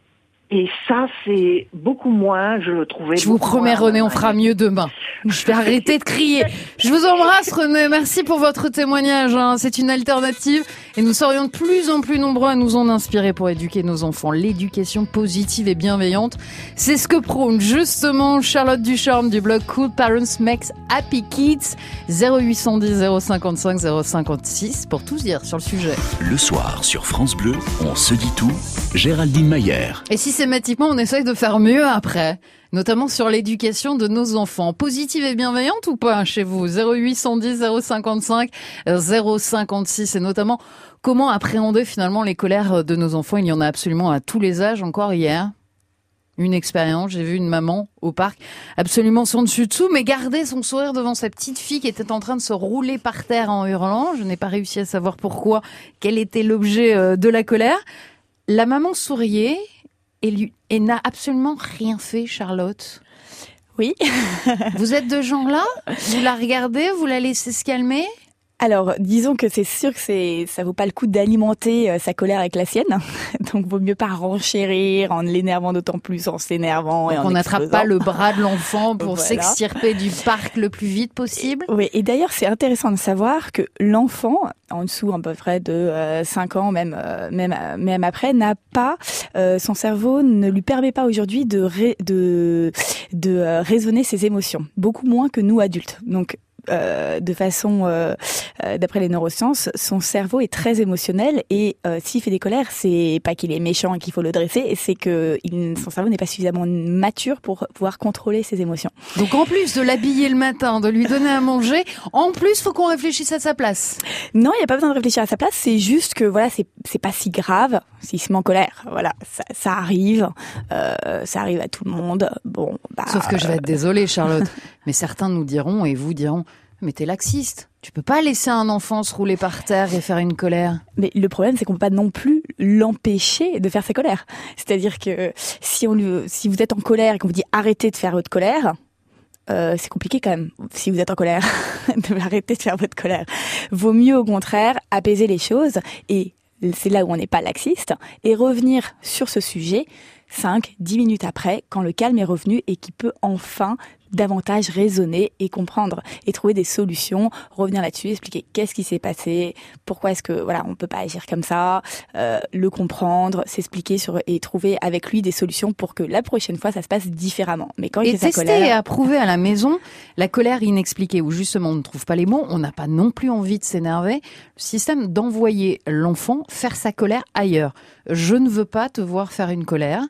Et ça, c'est beaucoup moins, je le trouvais. Je vous promets, René, on fera mieux demain. Je vais arrêter de crier. Je vous embrasse, René. Merci pour votre témoignage. Hein. C'est une alternative et nous serions de plus en plus nombreux à nous en inspirer pour éduquer nos enfants. L'éducation positive et bienveillante, c'est ce que prône justement Charlotte Ducharme du blog Cool Parents Makes Happy Kids. zéro huit cent dix zéro cinquante-cinq zéro cinquante-six pour tout dire sur le sujet. Le soir, sur France Bleu, on se dit tout. Géraldine Mayer. Et systématiquement, on essaye de faire mieux après, notamment sur l'éducation de nos enfants. Positive et bienveillante ou pas chez vous? zéro huit cent dix zéro cinquante-cinq zéro cinquante-six et notamment comment appréhender finalement les colères de nos enfants. Il y en a absolument à tous les âges. Encore hier, une expérience, j'ai vu une maman au parc absolument sans dessus-dessous, mais garder son sourire devant sa petite fille qui était en train de se rouler par terre en hurlant. Je n'ai pas réussi à savoir pourquoi, quel était l'objet de la colère. La maman souriait et, lui, et n'a absolument rien fait, Charlotte. Oui. Vous êtes de genre-là? Vous la regardez? Vous la laissez se calmer? Alors, disons que c'est sûr que c'est, ça vaut pas le coup d'alimenter euh, sa colère avec la sienne. Donc, vaut mieux pas renchérir en l'énervant d'autant plus, en s'énervant et en on n'attrape pas le bras de l'enfant pour voilà. s'extirper du parc le plus vite possible. Oui, et d'ailleurs, c'est intéressant de savoir que l'enfant, en dessous à peu près de euh, cinq ans, même euh, même même après, n'a pas euh, son cerveau ne lui permet pas aujourd'hui de ré, de de euh, raisonner ses émotions, beaucoup moins que nous adultes. Donc Euh, de façon, euh, euh, d'après les neurosciences, son cerveau est très émotionnel et euh, s'il fait des colères, c'est pas qu'il est méchant et qu'il faut le dresser, c'est que il, son cerveau n'est pas suffisamment mature pour pouvoir contrôler ses émotions. Donc en plus de l'habiller le matin, de lui donner à manger, en plus faut qu'on réfléchisse à sa place. Non, il n'y a pas besoin de réfléchir à sa place, c'est juste que voilà, c'est c'est pas si grave s'il se met en colère. Voilà, ça, ça arrive, euh, ça arrive à tout le monde. Bon, bah, sauf que je vais être désolée, Charlotte, mais certains nous diront et vous diront. Mais t'es laxiste. Tu peux pas laisser un enfant se rouler par terre et faire une colère. Mais le problème, c'est qu'on peut pas non plus l'empêcher de faire ses colères. C'est-à-dire que si on lui, si vous êtes en colère et qu'on vous dit arrêtez de faire votre colère, euh, c'est compliqué quand même. Si vous êtes en colère, de arrêter de faire votre colère. Vaut mieux au contraire apaiser les choses et c'est là où on n'est pas laxiste et revenir sur ce sujet cinq, dix minutes après, quand le calme est revenu et qui peut enfin davantage raisonner et comprendre et trouver des solutions, revenir là-dessus, expliquer qu'est-ce qui s'est passé, pourquoi est-ce que voilà on peut pas agir comme ça, euh, le comprendre, s'expliquer sur et trouver avec lui des solutions pour que la prochaine fois ça se passe différemment. Mais quand il et fait sa tester colère, et approuver à la maison la colère inexpliquée où justement on ne trouve pas les mots, on n'a pas non plus envie de s'énerver. Le système d'envoyer l'enfant faire sa colère ailleurs. Je ne veux pas te voir faire une colère.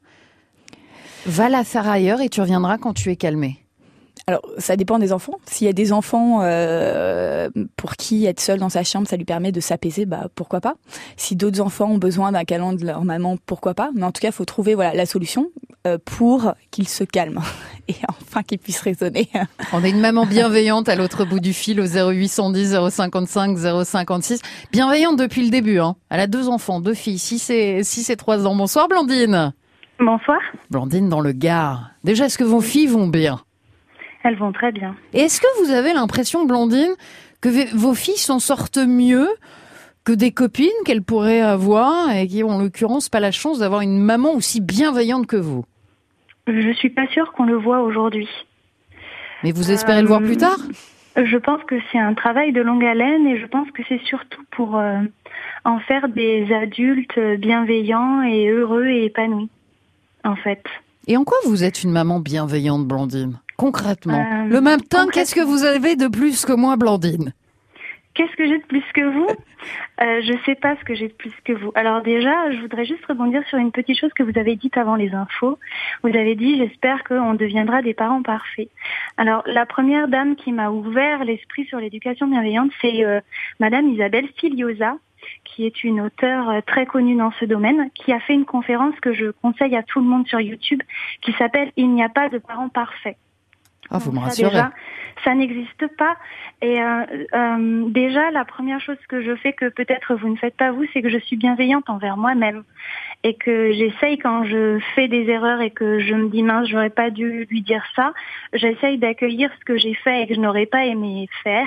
Va la faire ailleurs et tu reviendras quand tu es calmé. Alors, ça dépend des enfants. S'il y a des enfants euh, pour qui être seul dans sa chambre, ça lui permet de s'apaiser, bah pourquoi pas. Si d'autres enfants ont besoin d'un câlin de leur maman, pourquoi pas. Mais en tout cas, il faut trouver voilà la solution euh, pour qu'ils se calment et enfin qu'ils puissent raisonner. On a une maman bienveillante à l'autre bout du fil au zéro huit cent dix zéro cinquante-cinq zéro cinquante-six. Bienveillante depuis le début. Hein. Elle a deux enfants, deux filles, six et six et trois ans. Bonsoir Blandine. Bonsoir. Blandine dans le Gard. Déjà, est-ce que vos filles vont bien ? Elles vont très bien. Et est-ce que vous avez l'impression, Blandine, que vos filles s'en sortent mieux que des copines qu'elles pourraient avoir et qui ont en l'occurrence pas la chance d'avoir une maman aussi bienveillante que vous? Je suis pas sûre qu'on le voit aujourd'hui. Mais vous espérez euh, le voir plus tard? Je pense que c'est un travail de longue haleine et je pense que c'est surtout pour euh, en faire des adultes bienveillants et heureux et épanouis, en fait. Et en quoi vous êtes une maman bienveillante, Blandine? Concrètement. Euh, le matin, qu'est-ce que vous avez de plus que moi, Blandine? Qu'est-ce que j'ai de plus que vous? euh, Je sais pas ce que j'ai de plus que vous. Alors déjà, je voudrais juste rebondir sur une petite chose que vous avez dite avant les infos. Vous avez dit, j'espère qu'on deviendra des parents parfaits. Alors, la première dame qui m'a ouvert l'esprit sur l'éducation bienveillante, c'est euh, Madame Isabelle Filiosa, qui est une auteure très connue dans ce domaine, qui a fait une conférence que je conseille à tout le monde sur YouTube, qui s'appelle « Il n'y a pas de parents parfaits ». Ah, vous me rassurez. Déjà, ça n'existe pas. Et euh, euh, déjà, la première chose que je fais, que peut-être vous ne faites pas vous, c'est que je suis bienveillante envers moi-même. Et que j'essaye, quand je fais des erreurs et que je me dis, mince, j'aurais pas dû lui dire ça, j'essaye d'accueillir ce que j'ai fait et que je n'aurais pas aimé faire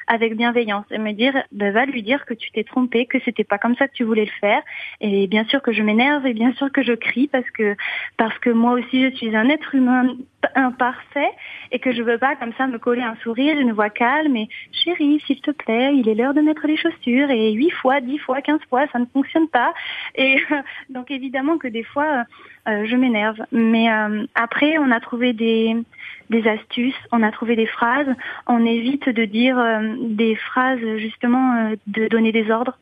avec bienveillance et me dire, ben, va lui dire que tu t'es trompé, que c'était pas comme ça que tu voulais le faire. Et bien sûr que je m'énerve et bien sûr que je crie parce que parce que moi aussi je suis un être humain imparfait et que je veux pas comme ça me coller un sourire, une voix calme et chérie, s'il te plaît, il est l'heure de mettre les chaussures et huit fois, dix fois, quinze fois, ça ne fonctionne pas. Et donc évidemment que des fois euh, je m'énerve. Mais euh, après on a trouvé des des astuces, on a trouvé des phrases, on évite de dire euh, des phrases justement euh, de donner des ordres.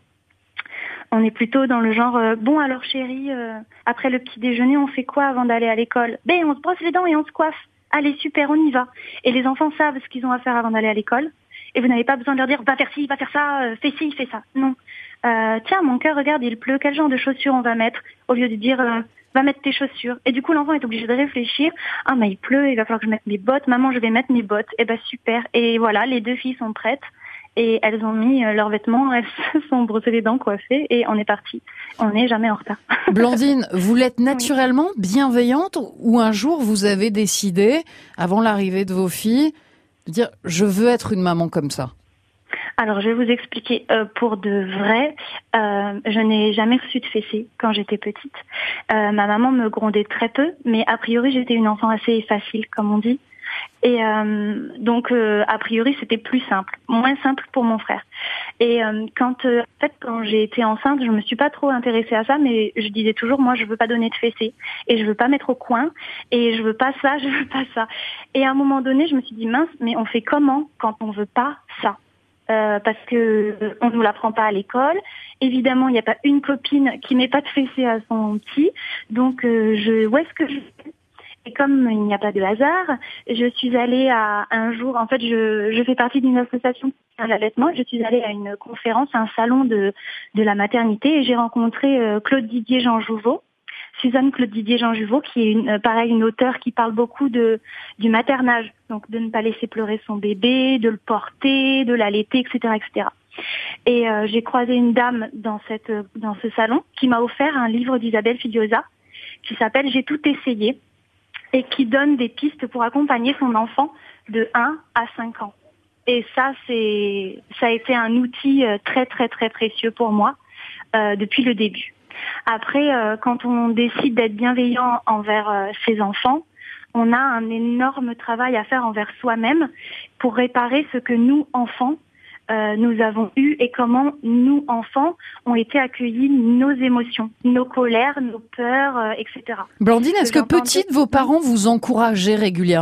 On est plutôt dans le genre euh, bon alors chérie, euh, après le petit déjeuner on fait quoi avant d'aller à l'école? Ben on se brosse les dents et on se coiffe. Allez super, on y va. Et les enfants savent ce qu'ils ont à faire avant d'aller à l'école. Et vous n'avez pas besoin de leur dire va faire ci, va faire ça, euh, fais ci, fais ça. Non. Euh, tiens mon cœur, regarde il pleut, quel genre de chaussures on va mettre? Au lieu de dire euh, va mettre tes chaussures. Et du coup l'enfant est obligé de réfléchir. Ah mais il pleut, il va falloir que je mette mes bottes. Maman je vais mettre mes bottes. Et ben super. Et voilà, les deux filles sont prêtes. Et elles ont mis leurs vêtements, elles se sont brossées les dents, coiffées, et on est parti. On n'est jamais en retard. Blandine, vous l'êtes naturellement bienveillante ou un jour vous avez décidé, avant l'arrivée de vos filles, de dire « je veux être une maman comme ça » ? Alors, je vais vous expliquer. Euh, pour de vrai, euh, je n'ai jamais reçu de fessée quand j'étais petite. Euh, ma maman me grondait très peu, mais a priori, j'étais une enfant assez facile, comme on dit. Et euh, donc, euh, a priori, c'était plus simple, moins simple pour mon frère. Et euh, quand, euh, en fait, quand j'ai été enceinte, je me suis pas trop intéressée à ça, mais je disais toujours, moi, je veux pas donner de fessée, et je veux pas mettre au coin, et je veux pas ça, je veux pas ça. Et à un moment donné, je me suis dit, mince, mais on fait comment quand on veut pas ça ? Euh, parce que on nous l'apprend pas à l'école. Évidemment, il n'y a pas une copine qui met pas de fessée à son petit. Donc, euh, je, où est-ce que je Et comme il n'y a pas de hasard, je suis allée à un jour, en fait, je, je fais partie d'une association qui tient l'allaitement. Je suis allée à une conférence, à un salon de, de la maternité, et j'ai rencontré euh, Claude Didier Jean Jouveau, Suzanne Claude Didier Jean Jouveau, qui est une, euh, pareil, une auteure qui parle beaucoup de, du maternage. Donc, de ne pas laisser pleurer son bébé, de le porter, de l'allaiter, et cetera, et cetera. Et euh, j'ai croisé une dame dans cette, dans ce salon qui m'a offert un livre d'Isabelle Fidiosa qui s'appelle J'ai tout essayé, et qui donne des pistes pour accompagner son enfant de un à cinq ans. Et ça, c'est, ça a été un outil très, très, très précieux pour moi euh, depuis le début. Après, euh, quand on décide d'être bienveillant envers euh, ses enfants, on a un énorme travail à faire envers soi-même pour réparer ce que nous, enfants, Euh, nous avons eu et comment nous, enfants, ont été accueillis nos émotions, nos colères, nos peurs, euh, et cetera. Blandine, est-ce que, que petite, vos parents vous encourageaient régulièrement ?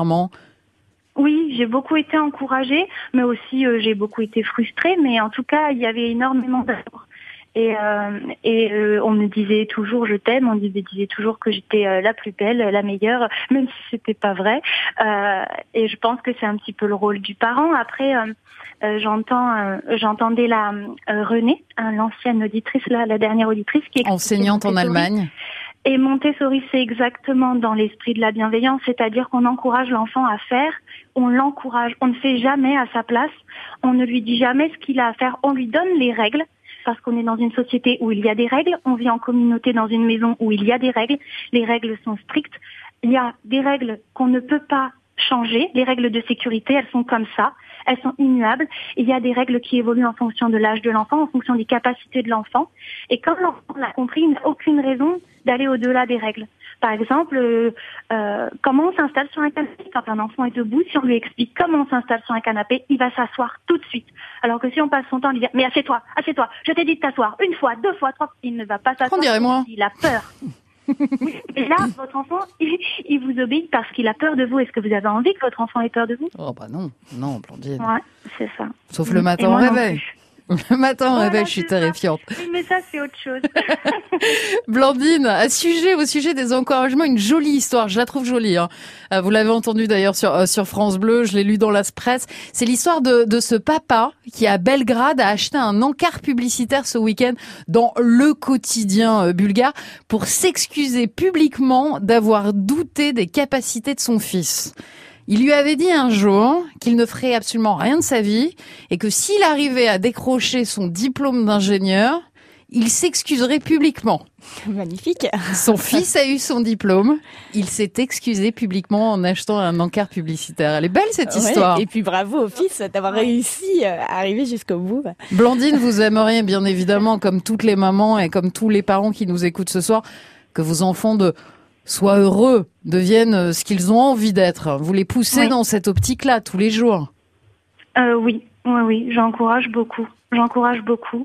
Oui, j'ai beaucoup été encouragée, mais aussi euh, j'ai beaucoup été frustrée, mais en tout cas, il y avait énormément d'amour. Et, euh, et euh, on me disait toujours je t'aime, on me disait toujours que j'étais euh, la plus belle, la meilleure, même si c'était pas vrai. Euh, et je pense que c'est un petit peu le rôle du parent. Après, euh, euh, j'entends, euh, j'entendais la euh, Renée, hein, l'ancienne auditrice, là, la dernière auditrice, qui est enseignante en Allemagne. Et Montessori, c'est exactement dans l'esprit de la bienveillance, c'est-à-dire qu'on encourage l'enfant à faire, on l'encourage, on ne fait jamais à sa place, on ne lui dit jamais ce qu'il a à faire, on lui donne les règles. Parce qu'on est dans une société où il y a des règles, on vit en communauté dans une maison où il y a des règles, les règles sont strictes, il y a des règles qu'on ne peut pas changer, les règles de sécurité, elles sont comme ça, elles sont immuables, il y a des règles qui évoluent en fonction de l'âge de l'enfant, en fonction des capacités de l'enfant, et quand l'enfant l'a compris, il n'a aucune raison d'aller au-delà des règles. Par exemple, euh, euh, comment on s'installe sur un canapé quand un enfant est debout, si on lui explique comment on s'installe sur un canapé, il va s'asseoir tout de suite. Alors que si on passe son temps à lui dire « mais assieds-toi, assieds-toi, je t'ai dit de t'asseoir une fois, deux fois, trois fois », il ne va pas s'asseoir. On dirait moi. Il a peur. Oui, et là, votre enfant, il, il vous obéit parce qu'il a peur de vous. Est-ce que vous avez envie que votre enfant ait peur de vous ? Oh bah non, non, Blandine. Ouais, c'est ça. Sauf le matin au réveil. Le matin au réveil, je suis terrifiante. Ça. Mais ça, c'est autre chose. Blandine, à sujet, au sujet des encouragements, une jolie histoire. Je la trouve jolie. Hein. Vous l'avez entendue d'ailleurs sur euh, sur France Bleu. Je l'ai lu dans l'Express. C'est l'histoire de de ce papa qui à Belgrade a acheté un encart publicitaire ce week-end dans le quotidien euh, bulgare pour s'excuser publiquement d'avoir douté des capacités de son fils. Il lui avait dit un jour qu'il ne ferait absolument rien de sa vie et que s'il arrivait à décrocher son diplôme d'ingénieur, il s'excuserait publiquement. Magnifique. Son fils a eu son diplôme. Il s'est excusé publiquement en achetant un encart publicitaire. Elle est belle cette Ouais, histoire. et puis bravo au fils d'avoir réussi à arriver jusqu'au bout. Blandine, vous aimeriez bien évidemment, comme toutes les mamans et comme tous les parents qui nous écoutent ce soir, que vos enfants de soient heureux, deviennent ce qu'ils ont envie d'être. Vous les poussez Oui. dans cette optique-là tous les jours. Euh, oui, oui, oui, j'encourage beaucoup. J'encourage beaucoup.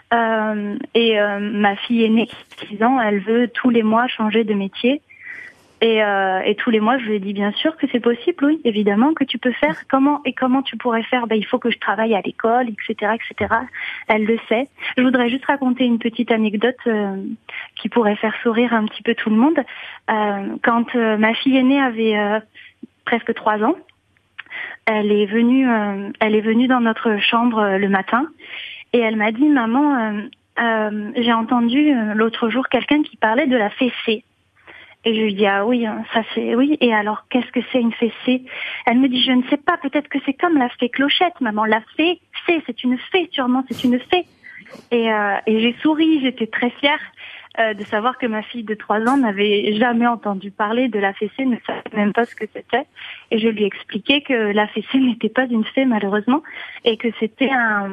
Euh, et euh, ma fille aînée, qui a six ans, elle veut tous les mois changer de métier. Et, euh, et tous les mois, je lui ai dit bien sûr que c'est possible, oui, évidemment, que tu peux faire. Comment et comment tu pourrais faire? Ben, il faut que je travaille à l'école, et cetera, et cetera. Elle le sait. Je voudrais juste raconter une petite anecdote euh, qui pourrait faire sourire un petit peu tout le monde. Euh, quand euh, ma fille aînée avait euh, presque trois ans, elle est venue, euh, elle est venue dans notre chambre euh, le matin et elle m'a dit, maman, euh, euh, j'ai entendu euh, l'autre jour quelqu'un qui parlait de la fessée. Et je lui dis, ah oui, ça c'est, oui. Et alors, qu'est-ce que c'est une fessée? Elle me dit, je ne sais pas, peut-être que c'est comme la fée Clochette, maman. La fée, c'est, c'est une fée, sûrement, c'est une fée. Et, euh, et j'ai souri, j'étais très fière euh, de savoir que ma fille de trois ans n'avait jamais entendu parler de la fessée, ne savait même pas ce que c'était. Et je lui ai expliqué que la fessée n'était pas une fée, malheureusement, et que c'était un,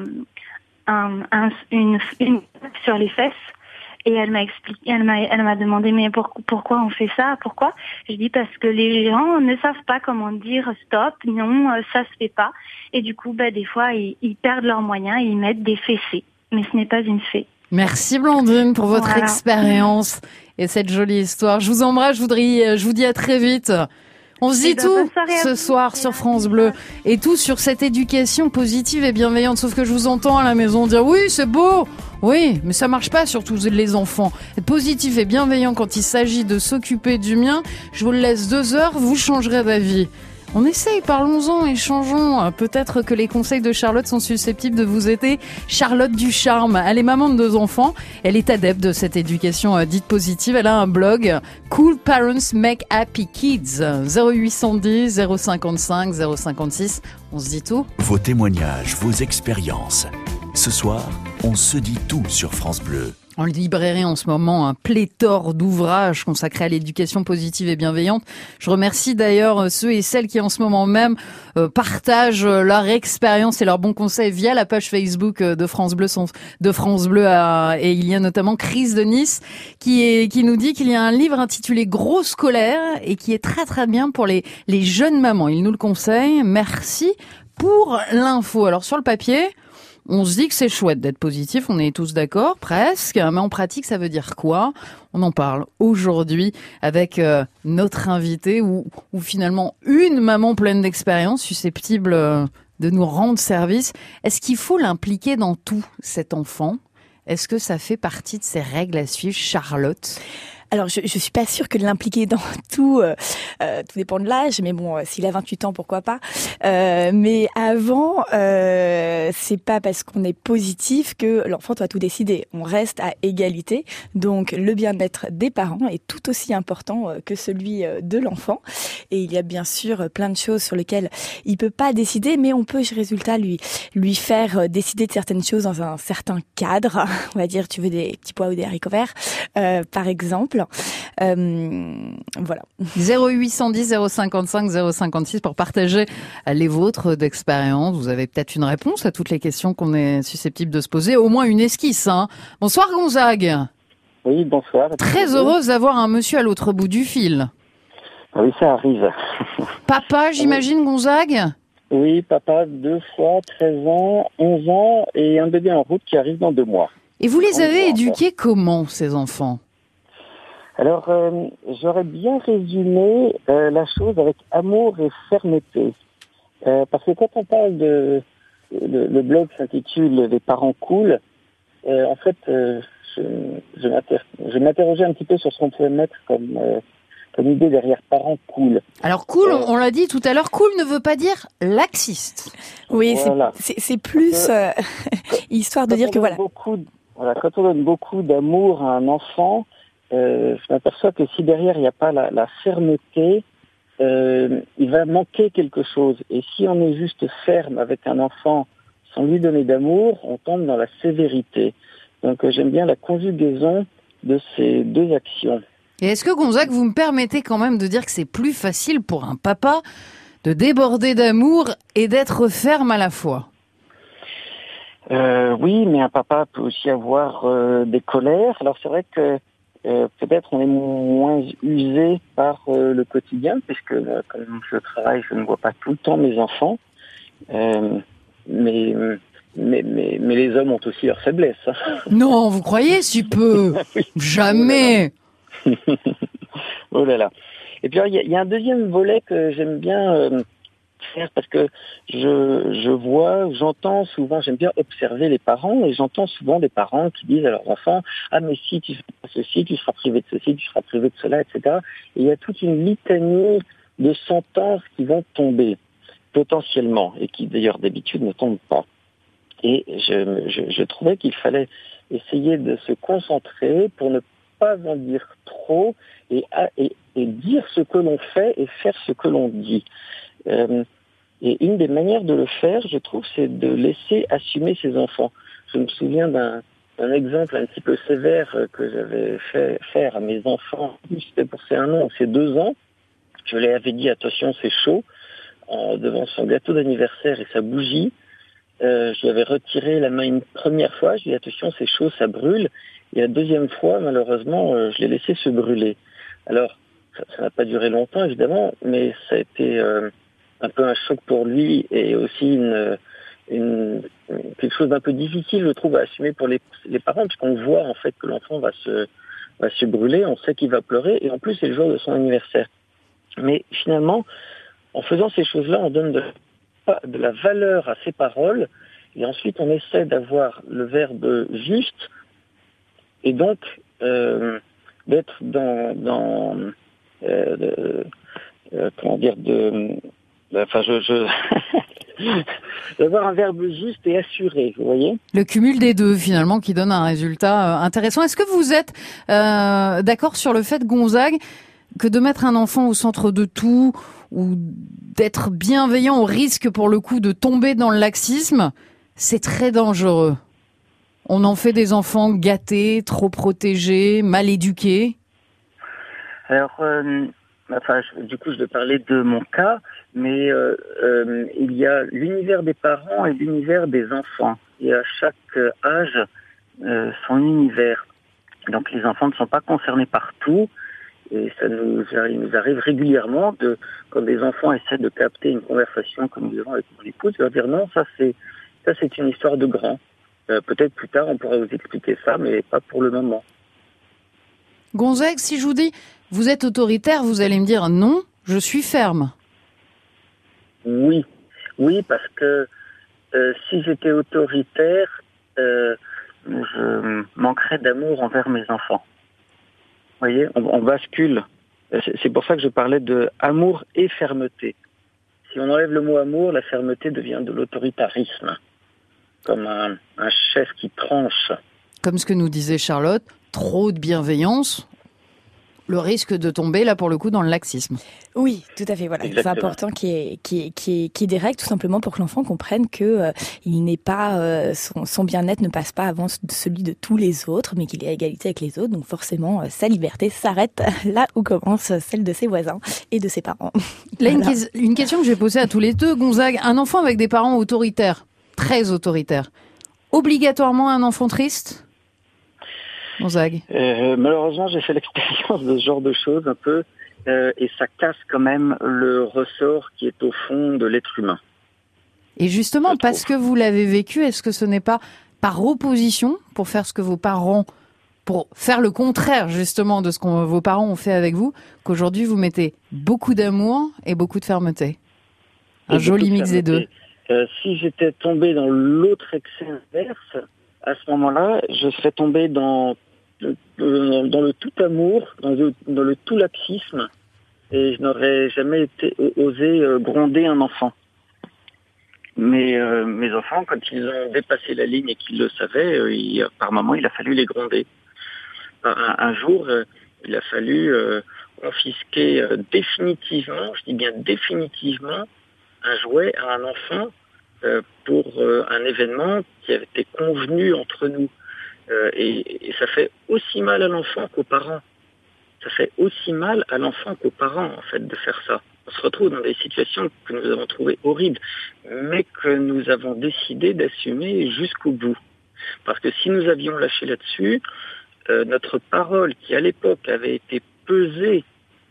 un, un, une, une sur les fesses. Et elle m'a expliqué, elle m'a, elle m'a demandé mais pour, pourquoi on fait ça, pourquoi? Je dis parce que les gens ne savent pas comment dire stop, non, ça se fait pas. Et du coup, bah des fois ils, ils perdent leurs moyens et ils mettent des fessées, mais ce n'est pas une fée. Merci Blandine pour votre Voilà. expérience et cette jolie histoire. Je vous embrasse, je voudrais, je vous dis à très vite. On se dit Eh ben, tout bonne soirée à ce vous. soir sur France Bleu et tout sur cette éducation positive et bienveillante. Sauf que je vous entends à la maison dire oui, c'est beau. Oui, mais ça marche pas sur tous les enfants. Être positif et bienveillant quand il s'agit de s'occuper du mien, je vous le laisse deux heures, vous changerez d'avis. On essaye, parlons-en, échangeons. Peut-être que les conseils de Charlotte sont susceptibles de vous aider. Charlotte Ducharme, elle est maman de deux enfants. Elle est adepte de cette éducation euh, dite positive. Elle a un blog, Cool Parents Make Happy Kids. zéro huit cent dix, zéro cinquante-cinq, zéro cinquante-six. On se dit tout. Vos témoignages, vos expériences. Ce soir, on se dit tout sur France Bleu. En librairie en ce moment, un pléthore d'ouvrages consacrés à l'éducation positive et bienveillante. Je remercie d'ailleurs ceux et celles qui en ce moment même euh, partagent leur expérience et leurs bons conseils via la page Facebook de France Bleu, de France Bleu à, et il y a notamment Chris de Nice qui, est, qui nous dit qu'il y a un livre intitulé Gros scolaire et qui est très très bien pour les, les jeunes mamans. Il nous le conseille. Merci pour l'info. Alors sur le papier, on se dit que c'est chouette d'être positif, on est tous d'accord, presque, mais en pratique, ça veut dire quoi? On en parle aujourd'hui avec euh, notre invité ou, ou finalement une maman pleine d'expérience susceptible euh, de nous rendre service. Est-ce qu'il faut l'impliquer dans tout, cet enfant? Est-ce que ça fait partie de ces règles à suivre, Charlotte? Alors, je, je suis pas sûre que de l'impliquer dans tout, euh, euh, tout dépend de l'âge, mais bon, euh, s'il a vingt-huit ans, pourquoi pas. Euh, mais avant, euh, c'est pas parce qu'on est positif que l'enfant doit tout décider. On reste à égalité, donc le bien-être des parents est tout aussi important que celui de l'enfant. Et il y a bien sûr plein de choses sur lesquelles il peut pas décider, mais on peut, résultat, lui lui faire décider de certaines choses dans un certain cadre. On va dire, tu veux des petits pois ou des haricots verts, euh, par exemple. Euh, voilà. zéro huit cent dix, zéro cinquante-cinq, zéro cinquante-six pour partager les vôtres d'expérience. Vous avez peut-être une réponse à toutes les questions qu'on est susceptible de se poser, au moins une esquisse. Hein. Bonsoir Gonzague. Oui, bonsoir. Très heureuse d'avoir un monsieur à l'autre bout du fil. Ah oui, ça arrive. Papa, j'imagine, Gonzague? Oui, papa, deux fois, treize ans, onze ans et un bébé en route qui arrive dans deux mois. Et vous les avez mois, éduqués comment, ces enfants? Alors, euh, j'aurais bien résumé euh, la chose avec amour et fermeté. Euh, parce que quand on parle de... Le, le blog s'intitule « Les parents cool euh, », en fait, euh, je, je, m'inter- je m'interrogeais un petit peu sur ce qu'on pouvait mettre comme, euh, comme idée derrière « parents cool ». Alors cool, Euh, on l'a dit tout à l'heure, cool ne veut pas dire laxiste. Oui, Voilà. c'est, c'est, c'est plus euh, histoire de Quand dire on que donne voilà. beaucoup de- voilà, quand on donne beaucoup d'amour à un enfant, euh, je m'aperçois que si derrière il n'y a pas la, la fermeté, euh, il va manquer quelque chose. Et si on est juste ferme avec un enfant sans lui donner d'amour, on tombe dans la sévérité. Donc euh, j'aime bien la conjugaison de ces deux actions. Et est-ce que Gonzague, vous me permettez quand même de dire que c'est plus facile pour un papa de déborder d'amour et d'être ferme à la fois? Euh, oui, mais un papa peut aussi avoir euh, des colères. Alors c'est vrai que euh, peut-être on est moins usé par euh, le quotidien, puisque euh, comme je travaille, je ne vois pas tout le temps mes enfants. Euh, mais, mais mais mais les hommes ont aussi leurs faiblesses. Hein. Non, vous croyez si peu? Oui. Jamais. Oh là là. Et puis il y, y a un deuxième volet que j'aime bien. Euh, faire parce que je, je vois, j'entends souvent, j'aime bien observer les parents et j'entends souvent des parents qui disent à leurs enfants « Ah mais si tu fais pas ceci, tu seras privé de ceci, tu seras privé de cela, et cetera » Et il y a toute une litanie de sentences qui vont tomber potentiellement et qui d'ailleurs d'habitude ne tombent pas. Et je, je, je trouvais qu'il fallait essayer de se concentrer pour ne pas en dire trop et, et, et dire ce que l'on fait et faire ce que l'on dit. Euh, et une des manières de le faire, je trouve, c'est de laisser assumer ses enfants. Je me souviens d'un, d'un exemple un petit peu sévère que j'avais fait faire à mes enfants. C'était pour ses un an ou ses deux ans. Je leur avais dit attention, c'est chaud, en, devant son gâteau d'anniversaire et sa bougie. Euh, je lui avais retiré la main une première fois. Je lui ai dit attention, c'est chaud, ça brûle. Et la deuxième fois, malheureusement, euh, je l'ai laissé se brûler. Alors, ça, ça n'a pas duré longtemps, évidemment, mais ça a été euh, un peu un choc pour lui et aussi une, une, quelque chose d'un peu difficile, je trouve, à assumer pour les, les parents, puisqu'on voit en fait que l'enfant va se, va se brûler, on sait qu'il va pleurer, et en plus c'est le jour de son anniversaire. Mais finalement, en faisant ces choses-là, on donne de, de la valeur à ses paroles, et ensuite on essaie d'avoir le verbe juste, et donc euh, d'être dans, dans euh, de, euh, comment dire, de, de enfin je, je d'avoir un verbe juste et assuré, vous voyez. Le cumul des deux, finalement, qui donne un résultat euh, intéressant. Est-ce que vous êtes euh, d'accord sur le fait, Gonzague, que de mettre un enfant au centre de tout ou d'être bienveillant au risque, pour le coup, de tomber dans le laxisme, c'est très dangereux? On en fait des enfants gâtés, trop protégés, mal éduqués. Alors, euh, enfin, je, du coup, je vais parler de mon cas, mais euh, euh, il y a l'univers des parents et l'univers des enfants. Et à chaque âge, euh, son univers. Donc, les enfants ne sont pas concernés par tout. Et ça nous, il nous arrive régulièrement de, quand des enfants essaient de capter une conversation comme nous avons avec mon épouse, de leur dire non, ça c'est, ça c'est une histoire de grand. Euh, peut-être plus tard on pourra vous expliquer ça, mais pas pour le moment. Gonzague, si je vous dis, vous êtes autoritaire, vous allez me dire non, je suis ferme. Oui, oui, parce que euh, si j'étais autoritaire, euh, je manquerais d'amour envers mes enfants. Vous voyez, on, on bascule. C'est, c'est pour ça que je parlais de amour et fermeté. Si on enlève le mot amour, la fermeté devient de l'autoritarisme, comme un, un chef qui tranche. Comme ce que nous disait Charlotte, trop de bienveillance, le risque de tomber, là, pour le coup, dans le laxisme. Oui, tout à fait. Voilà, c'est important qu'il y ait, qu'il y ait, qu'il y ait, qu'il y ait des règles, tout simplement pour que l'enfant comprenne que euh, il n'est pas euh, son, son bien-être ne passe pas avant celui de tous les autres, mais qu'il est à égalité avec les autres. Donc forcément, euh, sa liberté s'arrête là où commence celle de ses voisins et de ses parents. Là, voilà. une, que- une question que je vais poser à tous les deux, Gonzague. Un enfant avec des parents autoritaires, très autoritaires, obligatoirement un enfant triste ? Gonzague. Euh, malheureusement, j'ai fait l'expérience de ce genre de choses un peu, euh, et ça casse quand même le ressort qui est au fond de l'être humain. Et justement, parce que vous l'avez vécu, est-ce que ce n'est pas par opposition, pour faire ce que vos parents, pour faire le contraire justement de ce que vos parents ont fait avec vous, qu'aujourd'hui vous mettez beaucoup d'amour et beaucoup de fermeté? Un Et joli mix des deux. Euh, si j'étais tombé dans l'autre excès inverse, à ce moment-là, je serais tombé dans le, dans, dans le tout amour, dans le, dans le tout laxisme, et je n'aurais jamais été, osé euh, gronder un enfant. Mais euh, mes enfants, quand ils ont dépassé la ligne et qu'ils le savaient, euh, il, par moment, il a fallu les gronder. Un, un jour, euh, il a fallu euh, confisquer euh, définitivement, je dis bien définitivement, un jouet à un enfant euh, pour euh, un événement qui avait été convenu entre nous. Euh, et, et ça fait aussi mal à l'enfant qu'aux parents. Ça fait aussi mal à l'enfant qu'aux parents, en fait, de faire ça. On se retrouve dans des situations que nous avons trouvées horribles, mais que nous avons décidé d'assumer jusqu'au bout. Parce que si nous avions lâché là-dessus, euh, notre parole, qui à l'époque avait été pesée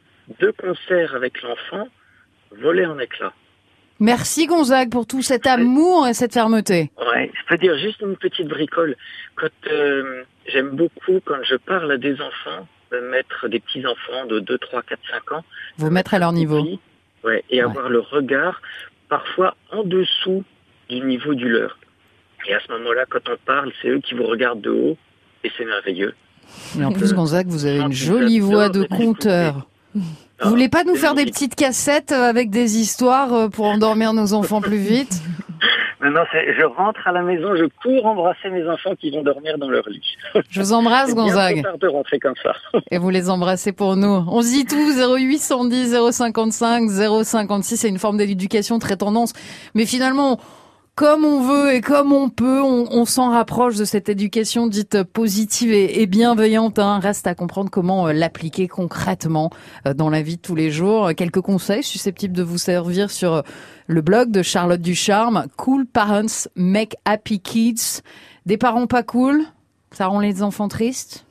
de concert avec l'enfant, volait en éclats. Merci Gonzague pour tout cet amour et cette fermeté. Ouais, je peux dire juste une petite bricole. Quand euh, j'aime beaucoup, quand je parle à des enfants, de mettre des petits-enfants de deux, trois, quatre, cinq ans. Vous mettre à leur niveau. Ouais, et avoir ouais. le regard parfois en dessous du niveau du leur. Et à ce moment-là, quand on parle, c'est eux qui vous regardent de haut, et c'est merveilleux. Et en plus, Gonzague, vous avez une jolie voix de conteur. Vous voulez pas nous faire des petites cassettes avec des histoires pour endormir nos enfants plus vite? Non, non, c'est, je rentre à la maison, je cours embrasser mes enfants qui vont dormir dans leur lit. Je vous embrasse, Gonzague. C'est bien trop tard de rentrer comme ça. Et vous les embrassez pour nous. On se dit tout, zéro huit cent dix, zéro cinquante-cinq, zéro cinquante-six, c'est une forme d'éducation très tendance. Mais finalement, comme on veut et comme on peut, on, on s'en rapproche de cette éducation dite positive et, et bienveillante. Hein. Reste à comprendre comment euh, l'appliquer concrètement euh, dans la vie de tous les jours. Quelques conseils susceptibles de vous servir sur euh, le blog de Charlotte Ducharme. Cool Parents Make Happy Kids. Des parents pas cool, ça rend les enfants tristes?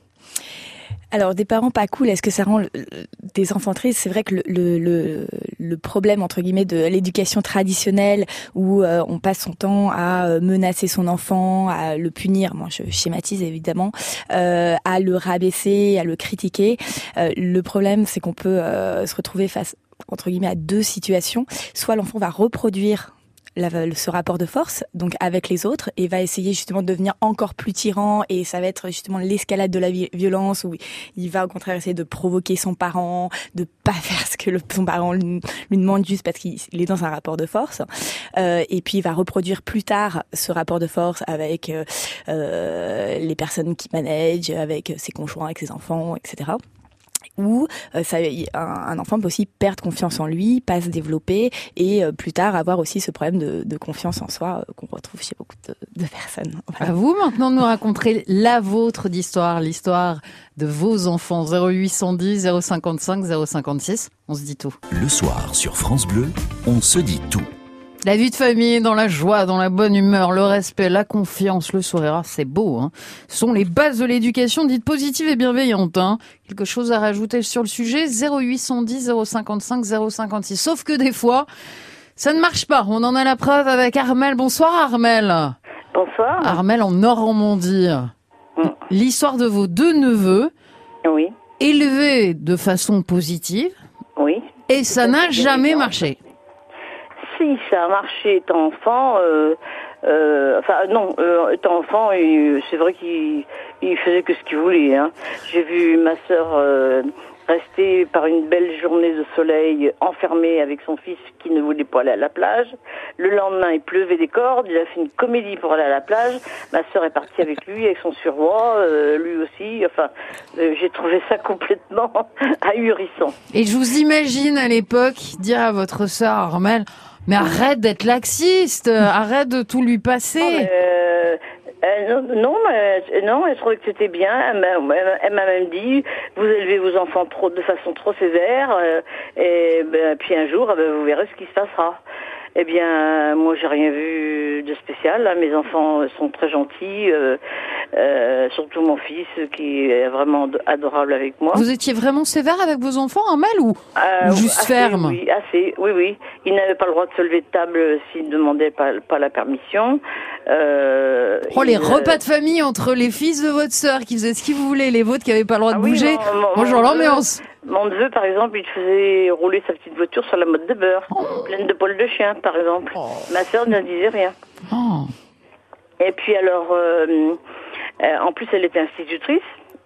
Alors, des parents pas cool, est-ce que ça rend le, des enfants tristes? C'est vrai que le, le, le, le problème, entre guillemets, de l'éducation traditionnelle, où euh, on passe son temps à menacer son enfant, à le punir, moi je schématise évidemment, euh, à le rabaisser, à le critiquer. Euh, le problème, c'est qu'on peut euh, se retrouver face, entre guillemets, à deux situations. Soit l'enfant va reproduire La, ce rapport de force, donc avec les autres, et va essayer justement de devenir encore plus tyran, et ça va être justement l'escalade de la violence, où il va au contraire essayer de provoquer son parent, de pas faire ce que le, son parent lui, lui demande juste parce qu'il est dans un rapport de force, euh, et puis il va reproduire plus tard ce rapport de force avec euh, les personnes qui managent, avec ses conjoints, avec ses enfants, et cetera. Où euh, ça, un, un enfant peut aussi perdre confiance en lui, pas se développer, et euh, plus tard avoir aussi ce problème de, de confiance en soi euh, qu'on retrouve chez beaucoup de, de personnes. Voilà. À vous maintenant de nous raconter la vôtre d'histoire, l'histoire de vos enfants. Zéro huit cent dix, zéro cinquante-cinq, zéro cinquante-six, on se dit tout. Le soir sur France Bleu, on se dit tout. La vie de famille, dans la joie, dans la bonne humeur, le respect, la confiance, le sourire, ah, c'est beau. Hein. Ce sont les bases de l'éducation dite positive et bienveillante. Hein. Quelque chose à rajouter sur le sujet? Zéro huit cent dix, zéro cinquante-cinq, zéro cinquante-six. Sauf que des fois, ça ne marche pas. On en a la preuve avec Armelle. Bonsoir Armelle. Bonsoir. Armelle en Normandie. Mm. L'histoire de vos deux neveux. Oui. Élevés de façon positive. Oui. Et ça n'a jamais marché. Si, ça a marché étant enfant. Euh, euh, enfin, non, euh, étant enfant, il, c'est vrai qu'il il faisait que ce qu'il voulait. Hein. J'ai vu ma sœur euh, rester par une belle journée de soleil enfermée avec son fils qui ne voulait pas aller à la plage. Le lendemain, il pleuvait des cordes. Il a fait une comédie pour aller à la plage. Ma sœur est partie avec lui, avec son surroi, euh, lui aussi. Enfin, euh, j'ai trouvé ça complètement ahurissant. Et je vous imagine à l'époque dire à votre sœur Armelle: mais arrête d'être laxiste, arrête de tout lui passer. Non, euh, euh, non, non, mais, non, elle trouvait que c'était bien. Elle m'a, elle m'a même dit, vous élevez vos enfants trop, de façon trop sévère, euh, et ben, puis un jour, ben, vous verrez ce qui se passera. Eh bien, moi, j'ai rien vu de spécial. Là. Mes enfants sont très gentils, euh, euh, surtout mon fils qui est vraiment adorable avec moi. Vous étiez vraiment sévère avec vos enfants, Armelle, ou, euh, ou juste assez, ferme? Oui, assez. Oui, oui. Ils n'avaient pas le droit de se lever de table s'ils ne demandaient pas, pas la permission. Euh, oh, les repas de famille entre les fils de votre sœur qui faisaient ce qu'ils voulaient, les vôtres qui n'avaient pas le droit de ah bouger. Oui, mon, mon, Bonjour mon l'ambiance. Mon neveu, par exemple, il faisait rouler sa petite voiture sur la motte de beurre, oh. pleine de poils de chien, par exemple. Oh. Ma sœur ne disait rien. Oh. Et puis alors, euh, euh, en plus, elle était institutrice.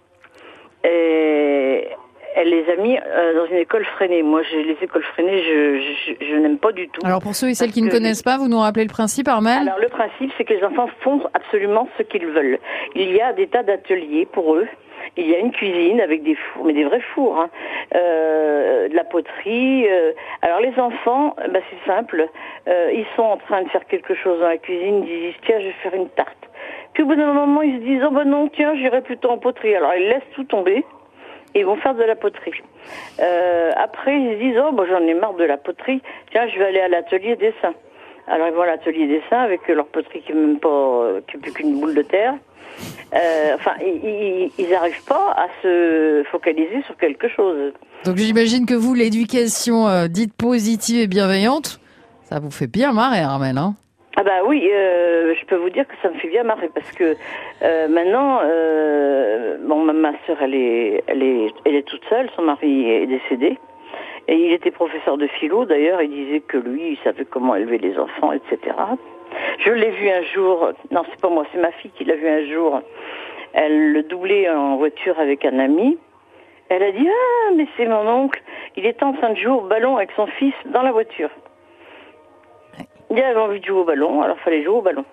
Et elle les a mis euh, dans une école freinée. Moi, j'ai les écoles freinées, je, je, je n'aime pas du tout. Alors, pour ceux et celles qui ne connaissent pas, vous nous rappelez le principe, Armelle? Alors, le principe, c'est que les enfants font absolument ce qu'ils veulent. Il y a des tas d'ateliers pour eux. Il y a une cuisine avec des fours, mais des vrais fours, hein. euh, de la poterie. Euh. Alors les enfants, bah, c'est simple, euh, ils sont en train de faire quelque chose dans la cuisine, ils disent tiens je vais faire une tarte. Puis au bout d'un moment, ils se disent, oh ben non, tiens, j'irai plutôt en poterie. Alors ils laissent tout tomber et ils vont faire de la poterie. Euh, après, ils se disent, oh ben j'en ai marre de la poterie, tiens, je vais aller à l'atelier dessin. Alors ils vont à l'atelier dessin avec leur poterie qui est même pas, qui est plus qu'une boule de terre. Euh, enfin, ils n'arrivent pas à se focaliser sur quelque chose. Donc j'imagine que vous, l'éducation euh, dite positive et bienveillante, ça vous fait bien marrer, Armel, hein? Ah bah oui, euh, je peux vous dire que ça me fait bien marrer parce que euh, maintenant, euh, bon, ma, ma sœur, elle est, elle est, elle est toute seule, son mari est décédé. Et il était professeur de philo, d'ailleurs, il disait que lui, il savait comment élever les enfants, et cetera. Je l'ai vu un jour, non, c'est pas moi, c'est ma fille qui l'a vu un jour. Elle le doublait en voiture avec un ami. Elle a dit, ah, mais c'est mon oncle, il était en train de jouer au ballon avec son fils dans la voiture. Il avait envie de jouer au ballon, alors il fallait jouer au ballon.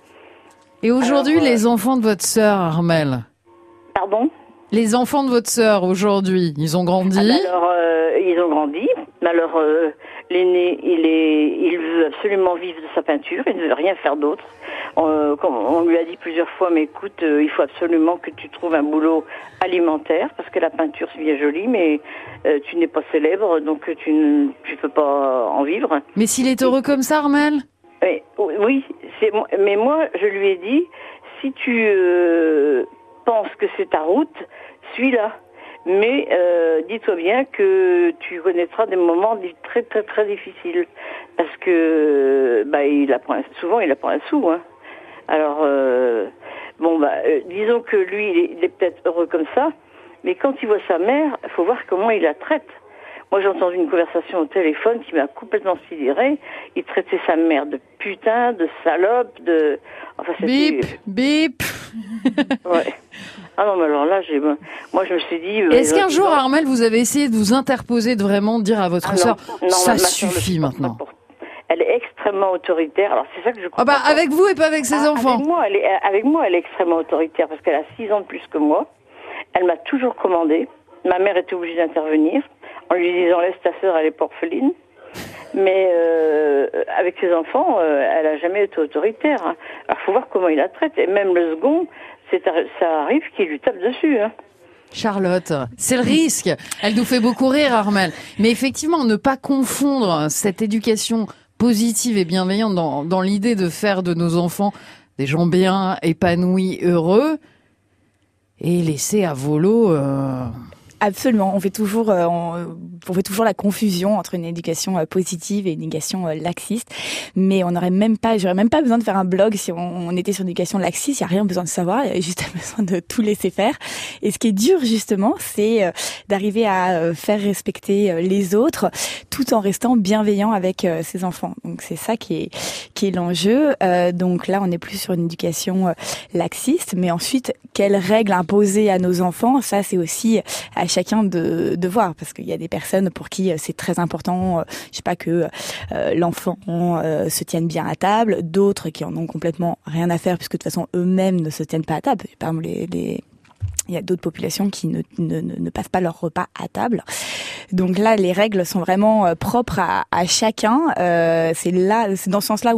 Et aujourd'hui, alors, euh... les enfants de votre sœur, Armel? Pardon? Les enfants de votre sœur, aujourd'hui, ils ont grandi? Ah ben alors, euh, ils ont grandi. Alors, euh, l'aîné, il est, il veut absolument vivre de sa peinture, il ne veut rien faire d'autre. Euh, on lui a dit plusieurs fois, mais écoute, euh, il faut absolument que tu trouves un boulot alimentaire, parce que la peinture, c'est bien joli, mais euh, tu n'es pas célèbre, donc tu ne tu peux pas en vivre. Mais s'il est heureux comme ça, Armel? Oui, oui, c'est, mais moi, je lui ai dit, si tu euh, penses que c'est ta route, suis-la. Mais euh, dis-toi bien que tu connaîtras des moments très très très difficiles, parce que bah il apprend souvent il apprend un sou, hein. Alors euh, bon bah euh, disons que lui il est, il est peut-être heureux comme ça, mais quand il voit sa mère, il faut voir comment il la traite. Moi j'ai entendu une conversation au téléphone qui m'a complètement sidérée. Il traitait sa mère de putain, de salope, de enfin c'était... Bip bip. Ouais. Ah non, mais alors là, j'ai, moi, je me suis dit... Est-ce qu'un jour, Armel, vous avez essayé de vous interposer, de vraiment dire à votre ah sœur, non, ça non, suffit maintenant? Elle est extrêmement autoritaire. Alors, c'est ça que je comprends. Ah bah, avec vous et pas avec ses ah, enfants. Avec moi, elle est, avec moi, elle est extrêmement autoritaire parce qu'elle a six ans de plus que moi. Elle m'a toujours commandé. Ma mère était obligée d'intervenir en lui disant, laisse ta sœur, elle est orpheline. Mais euh, avec ses enfants, euh, elle a jamais été autoritaire. Hein. Alors, faut voir comment il la traite. Et même le second, c'est, ça arrive qu'il lui tape dessus. Hein. Charlotte, c'est le risque. Elle nous fait beaucoup rire, Armel. Mais effectivement, ne pas confondre cette éducation positive et bienveillante dans, dans l'idée de faire de nos enfants des gens bien, épanouis, heureux, et laisser à volo... Euh... Absolument, on fait toujours, euh, on, on fait toujours la confusion entre une éducation euh, positive et une éducation euh, laxiste. Mais on n'aurait même pas, j'aurais même pas besoin de faire un blog si on, on était sur une éducation laxiste. Il y a rien besoin de savoir, il y a juste besoin de tout laisser faire. Et ce qui est dur justement, c'est euh, d'arriver à euh, faire respecter euh, les autres, tout en restant bienveillant avec euh, ses enfants. Donc c'est ça qui est qui est l'enjeu. Euh, donc là, on n'est plus sur une éducation euh, laxiste, mais ensuite, quelles règles imposer à nos enfants, ça c'est aussi à chacun de, de voir, parce qu'il y a des personnes pour qui c'est très important, euh, je sais pas, que euh, l'enfant euh, se tienne bien à table, d'autres qui en ont complètement rien à faire puisque de toute façon eux-mêmes ne se tiennent pas à table. Par exemple, les, les il y a d'autres populations qui ne, ne, ne passent pas leur repas à table. Donc là, les règles sont vraiment euh, propres à, à chacun. Euh, c'est là, c'est dans ce sens-là où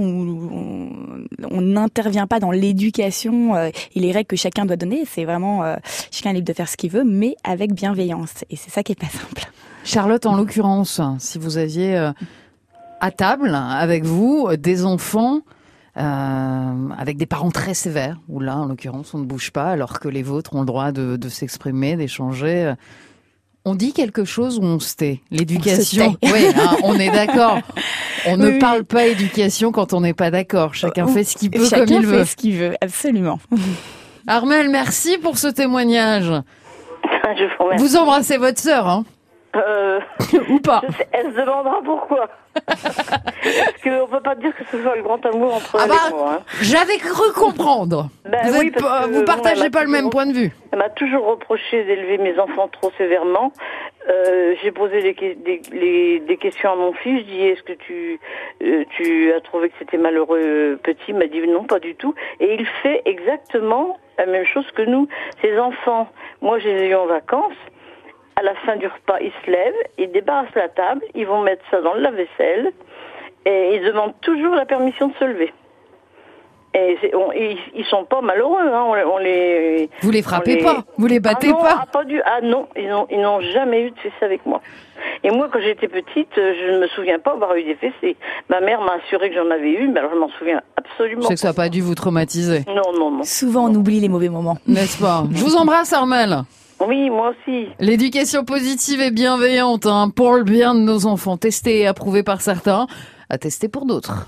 on n'intervient pas dans l'éducation euh, et les règles que chacun doit donner. C'est vraiment euh, chacun est libre de faire ce qu'il veut, mais avec bienveillance. Et c'est ça qui est pas simple. Charlotte, en l'occurrence, si vous aviez euh, à table avec vous des enfants. Euh, avec des parents très sévères, où là, en l'occurrence, on ne bouge pas, alors que les vôtres ont le droit de, de s'exprimer, d'échanger. On dit quelque chose ou on se tait? L'éducation, on se tait. Oui, hein, on est d'accord. On oui, ne oui. parle pas éducation quand on n'est pas d'accord. Chacun fait ce qu'il peut Chacun comme il veut. Chacun fait ce qu'il veut, absolument. Armel, merci pour ce témoignage. Je vous remercie. Vous embrassez votre sœur, hein? Euh, ou pas. sais, elle se demandera pourquoi. Parce qu'on peut pas dire que ce soit le grand amour entre ah elle bah, et moi. Hein. J'avais cru comprendre. Ben vous oui, êtes, parce vous que, partagez bon, pas le même point de vue. Elle m'a toujours reproché d'élever mes enfants trop sévèrement. Euh, j'ai posé des, des, les, des questions à mon fils. Je dis, est-ce que tu, euh, tu as trouvé que c'était malheureux petit? Il m'a dit non, pas du tout. Et il fait exactement la même chose que nous. Ses enfants, moi je les ai eu en vacances. À la fin du repas, ils se lèvent, ils débarrassent la table, ils vont mettre ça dans le lave-vaisselle et ils demandent toujours la permission de se lever. Et c'est, on, ils, ils sont pas malheureux, hein. On, on les. Vous les frappez les... pas, vous les battez ah non, pas. Ah, pas du. Ah non, ils n'ont, ils n'ont jamais eu de fessées avec moi. Et moi, quand j'étais petite, je ne me souviens pas avoir eu des fessées. Ma mère m'a assuré que j'en avais eu, mais alors je m'en souviens absolument pas. C'est que ça n'a pas dû vous traumatiser. Non, non, non. Souvent, on oublie les mauvais moments. N'est-ce pas? Je vous embrasse, Armelle. Oui, moi aussi. L'éducation positive et bienveillante, hein, pour le bien de nos enfants. Testée et approuvée par certains, à tester pour d'autres.